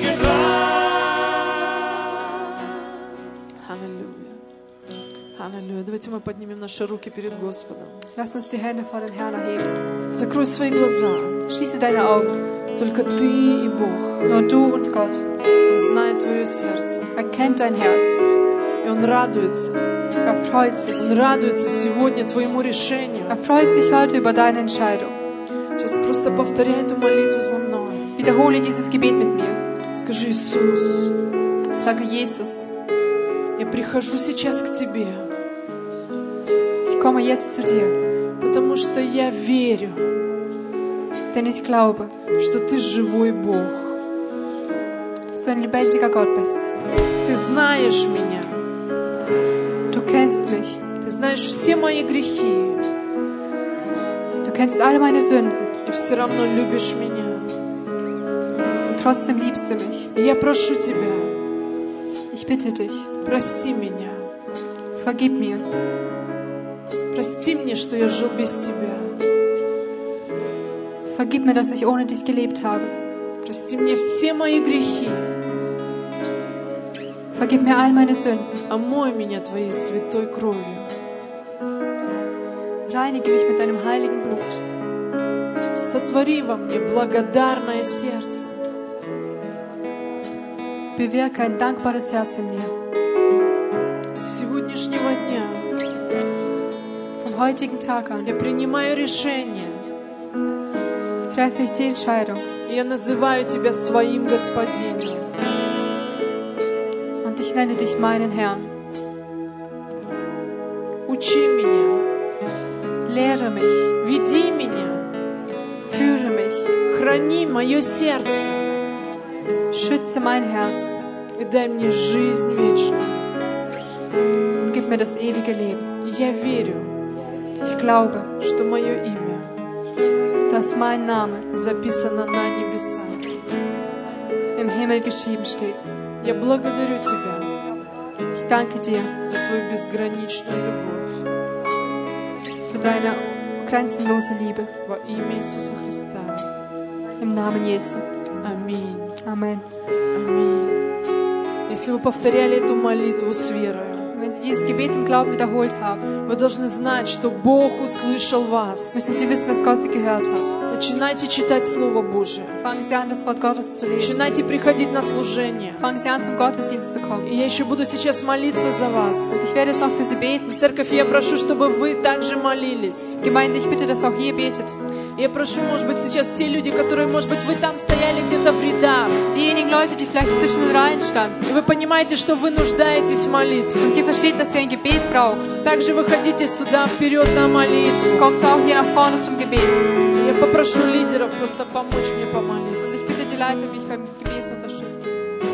Gegenwart. Аллилуйя. Аллилуйя. Давайте мы поднимем наши руки перед Господом. Lass uns die Hände vor den Herrn erheben. Закрой свои глаза. Schließe deine Augen. Только ты и Бог. Nur du und Gott. Он знает твое сердце. Er kennt dein Herz. И Он радуется. Er freut sich. Он радуется сегодня твоему решению. Er freut sich heute über deine Entscheidung. Сейчас просто повторяй эту молитву за мной. Wiederhole dieses Gebet mit mir. Скажи: Иисус, Sage Jesus, я прихожу сейчас к Тебе, ich komme jetzt zu dir, потому что я верю, denn ich glaube, что Ты живой Бог. dass du ein lebendiger Gott bist. Ты знаешь меня. Du kennst mich. Ты знаешь все мои грехи. Du kennst alle meine Sünden И все равно любишь меня. und trotzdem liebst du mich. И я прошу Тебя, Ich bitte dich, прости меня. vergib mir. Прости мне, что я жил без Тебя. Vergib mir, dass ich ohne dich gelebt habe. Прости мне все мои грехи. Vergib mir all meine Sünden. Омой меня Твоей святой кровью. Reinige mich mit deinem heiligen Blut. Сотвори во мне благодарное сердце. Bewirke ein dankbares Herz in mir. С сегодняшнего дня Vom heutigen Tag an я принимаю решение. treffe ich die Entscheidung И я называю Тебя своим Господином. und ich nenne dich meinen Herrn. Учи меня, Lehre mich, веди меня, führe mich, храни мое сердце schütze mein Herz и дай мне жизнь вечную. und gib mir das ewige Leben. Я верю, Ich glaube, что мое имя dass mein Name записано на небесах. im Himmel geschrieben steht. Я благодарю Тебя Ich danke dir за Твою безграничную любовь. für deine grenzenlose Liebe. Во имя Иисуса Христа. Im Namen Jesu. Аминь. Amen. Аминь. Если вы повторяли эту молитву с верой, Wenn Sie dieses Gebet im Glauben wiederholt haben, вы должны знать, что Бог услышал вас. müssen Sie wissen, dass Gott Sie gehört hat. Начинайте читать Слово Божие. Fangen Sie an, das Wort Gottes zu lesen. Начинайте приходить на служение. Fangen Sie an, zum Gottesdienst zu kommen. И я еще буду сейчас молиться за вас. Und ich werde jetzt noch für Sie beten. Церковь, я прошу, чтобы вы также молились. Gemeinde, ich bitte, dass auch ihr betet. Я прошу, может быть, сейчас те люди, которые, может быть, вы там стояли где-то в рядах, Diejenigen Leute, die vielleicht zwischen den Reihen standen и вы понимаете, что вы нуждаетесь в молитве. und ihr versteht, dass ihr ein Gebet braucht, Также выходите сюда вперед на молитву. kommt auch hier nach vorne zum Gebet. Я попрошу лидеров просто помочь мне помолиться. Und ich bitte die Leiter, mich beim Gebet zu unterstützen.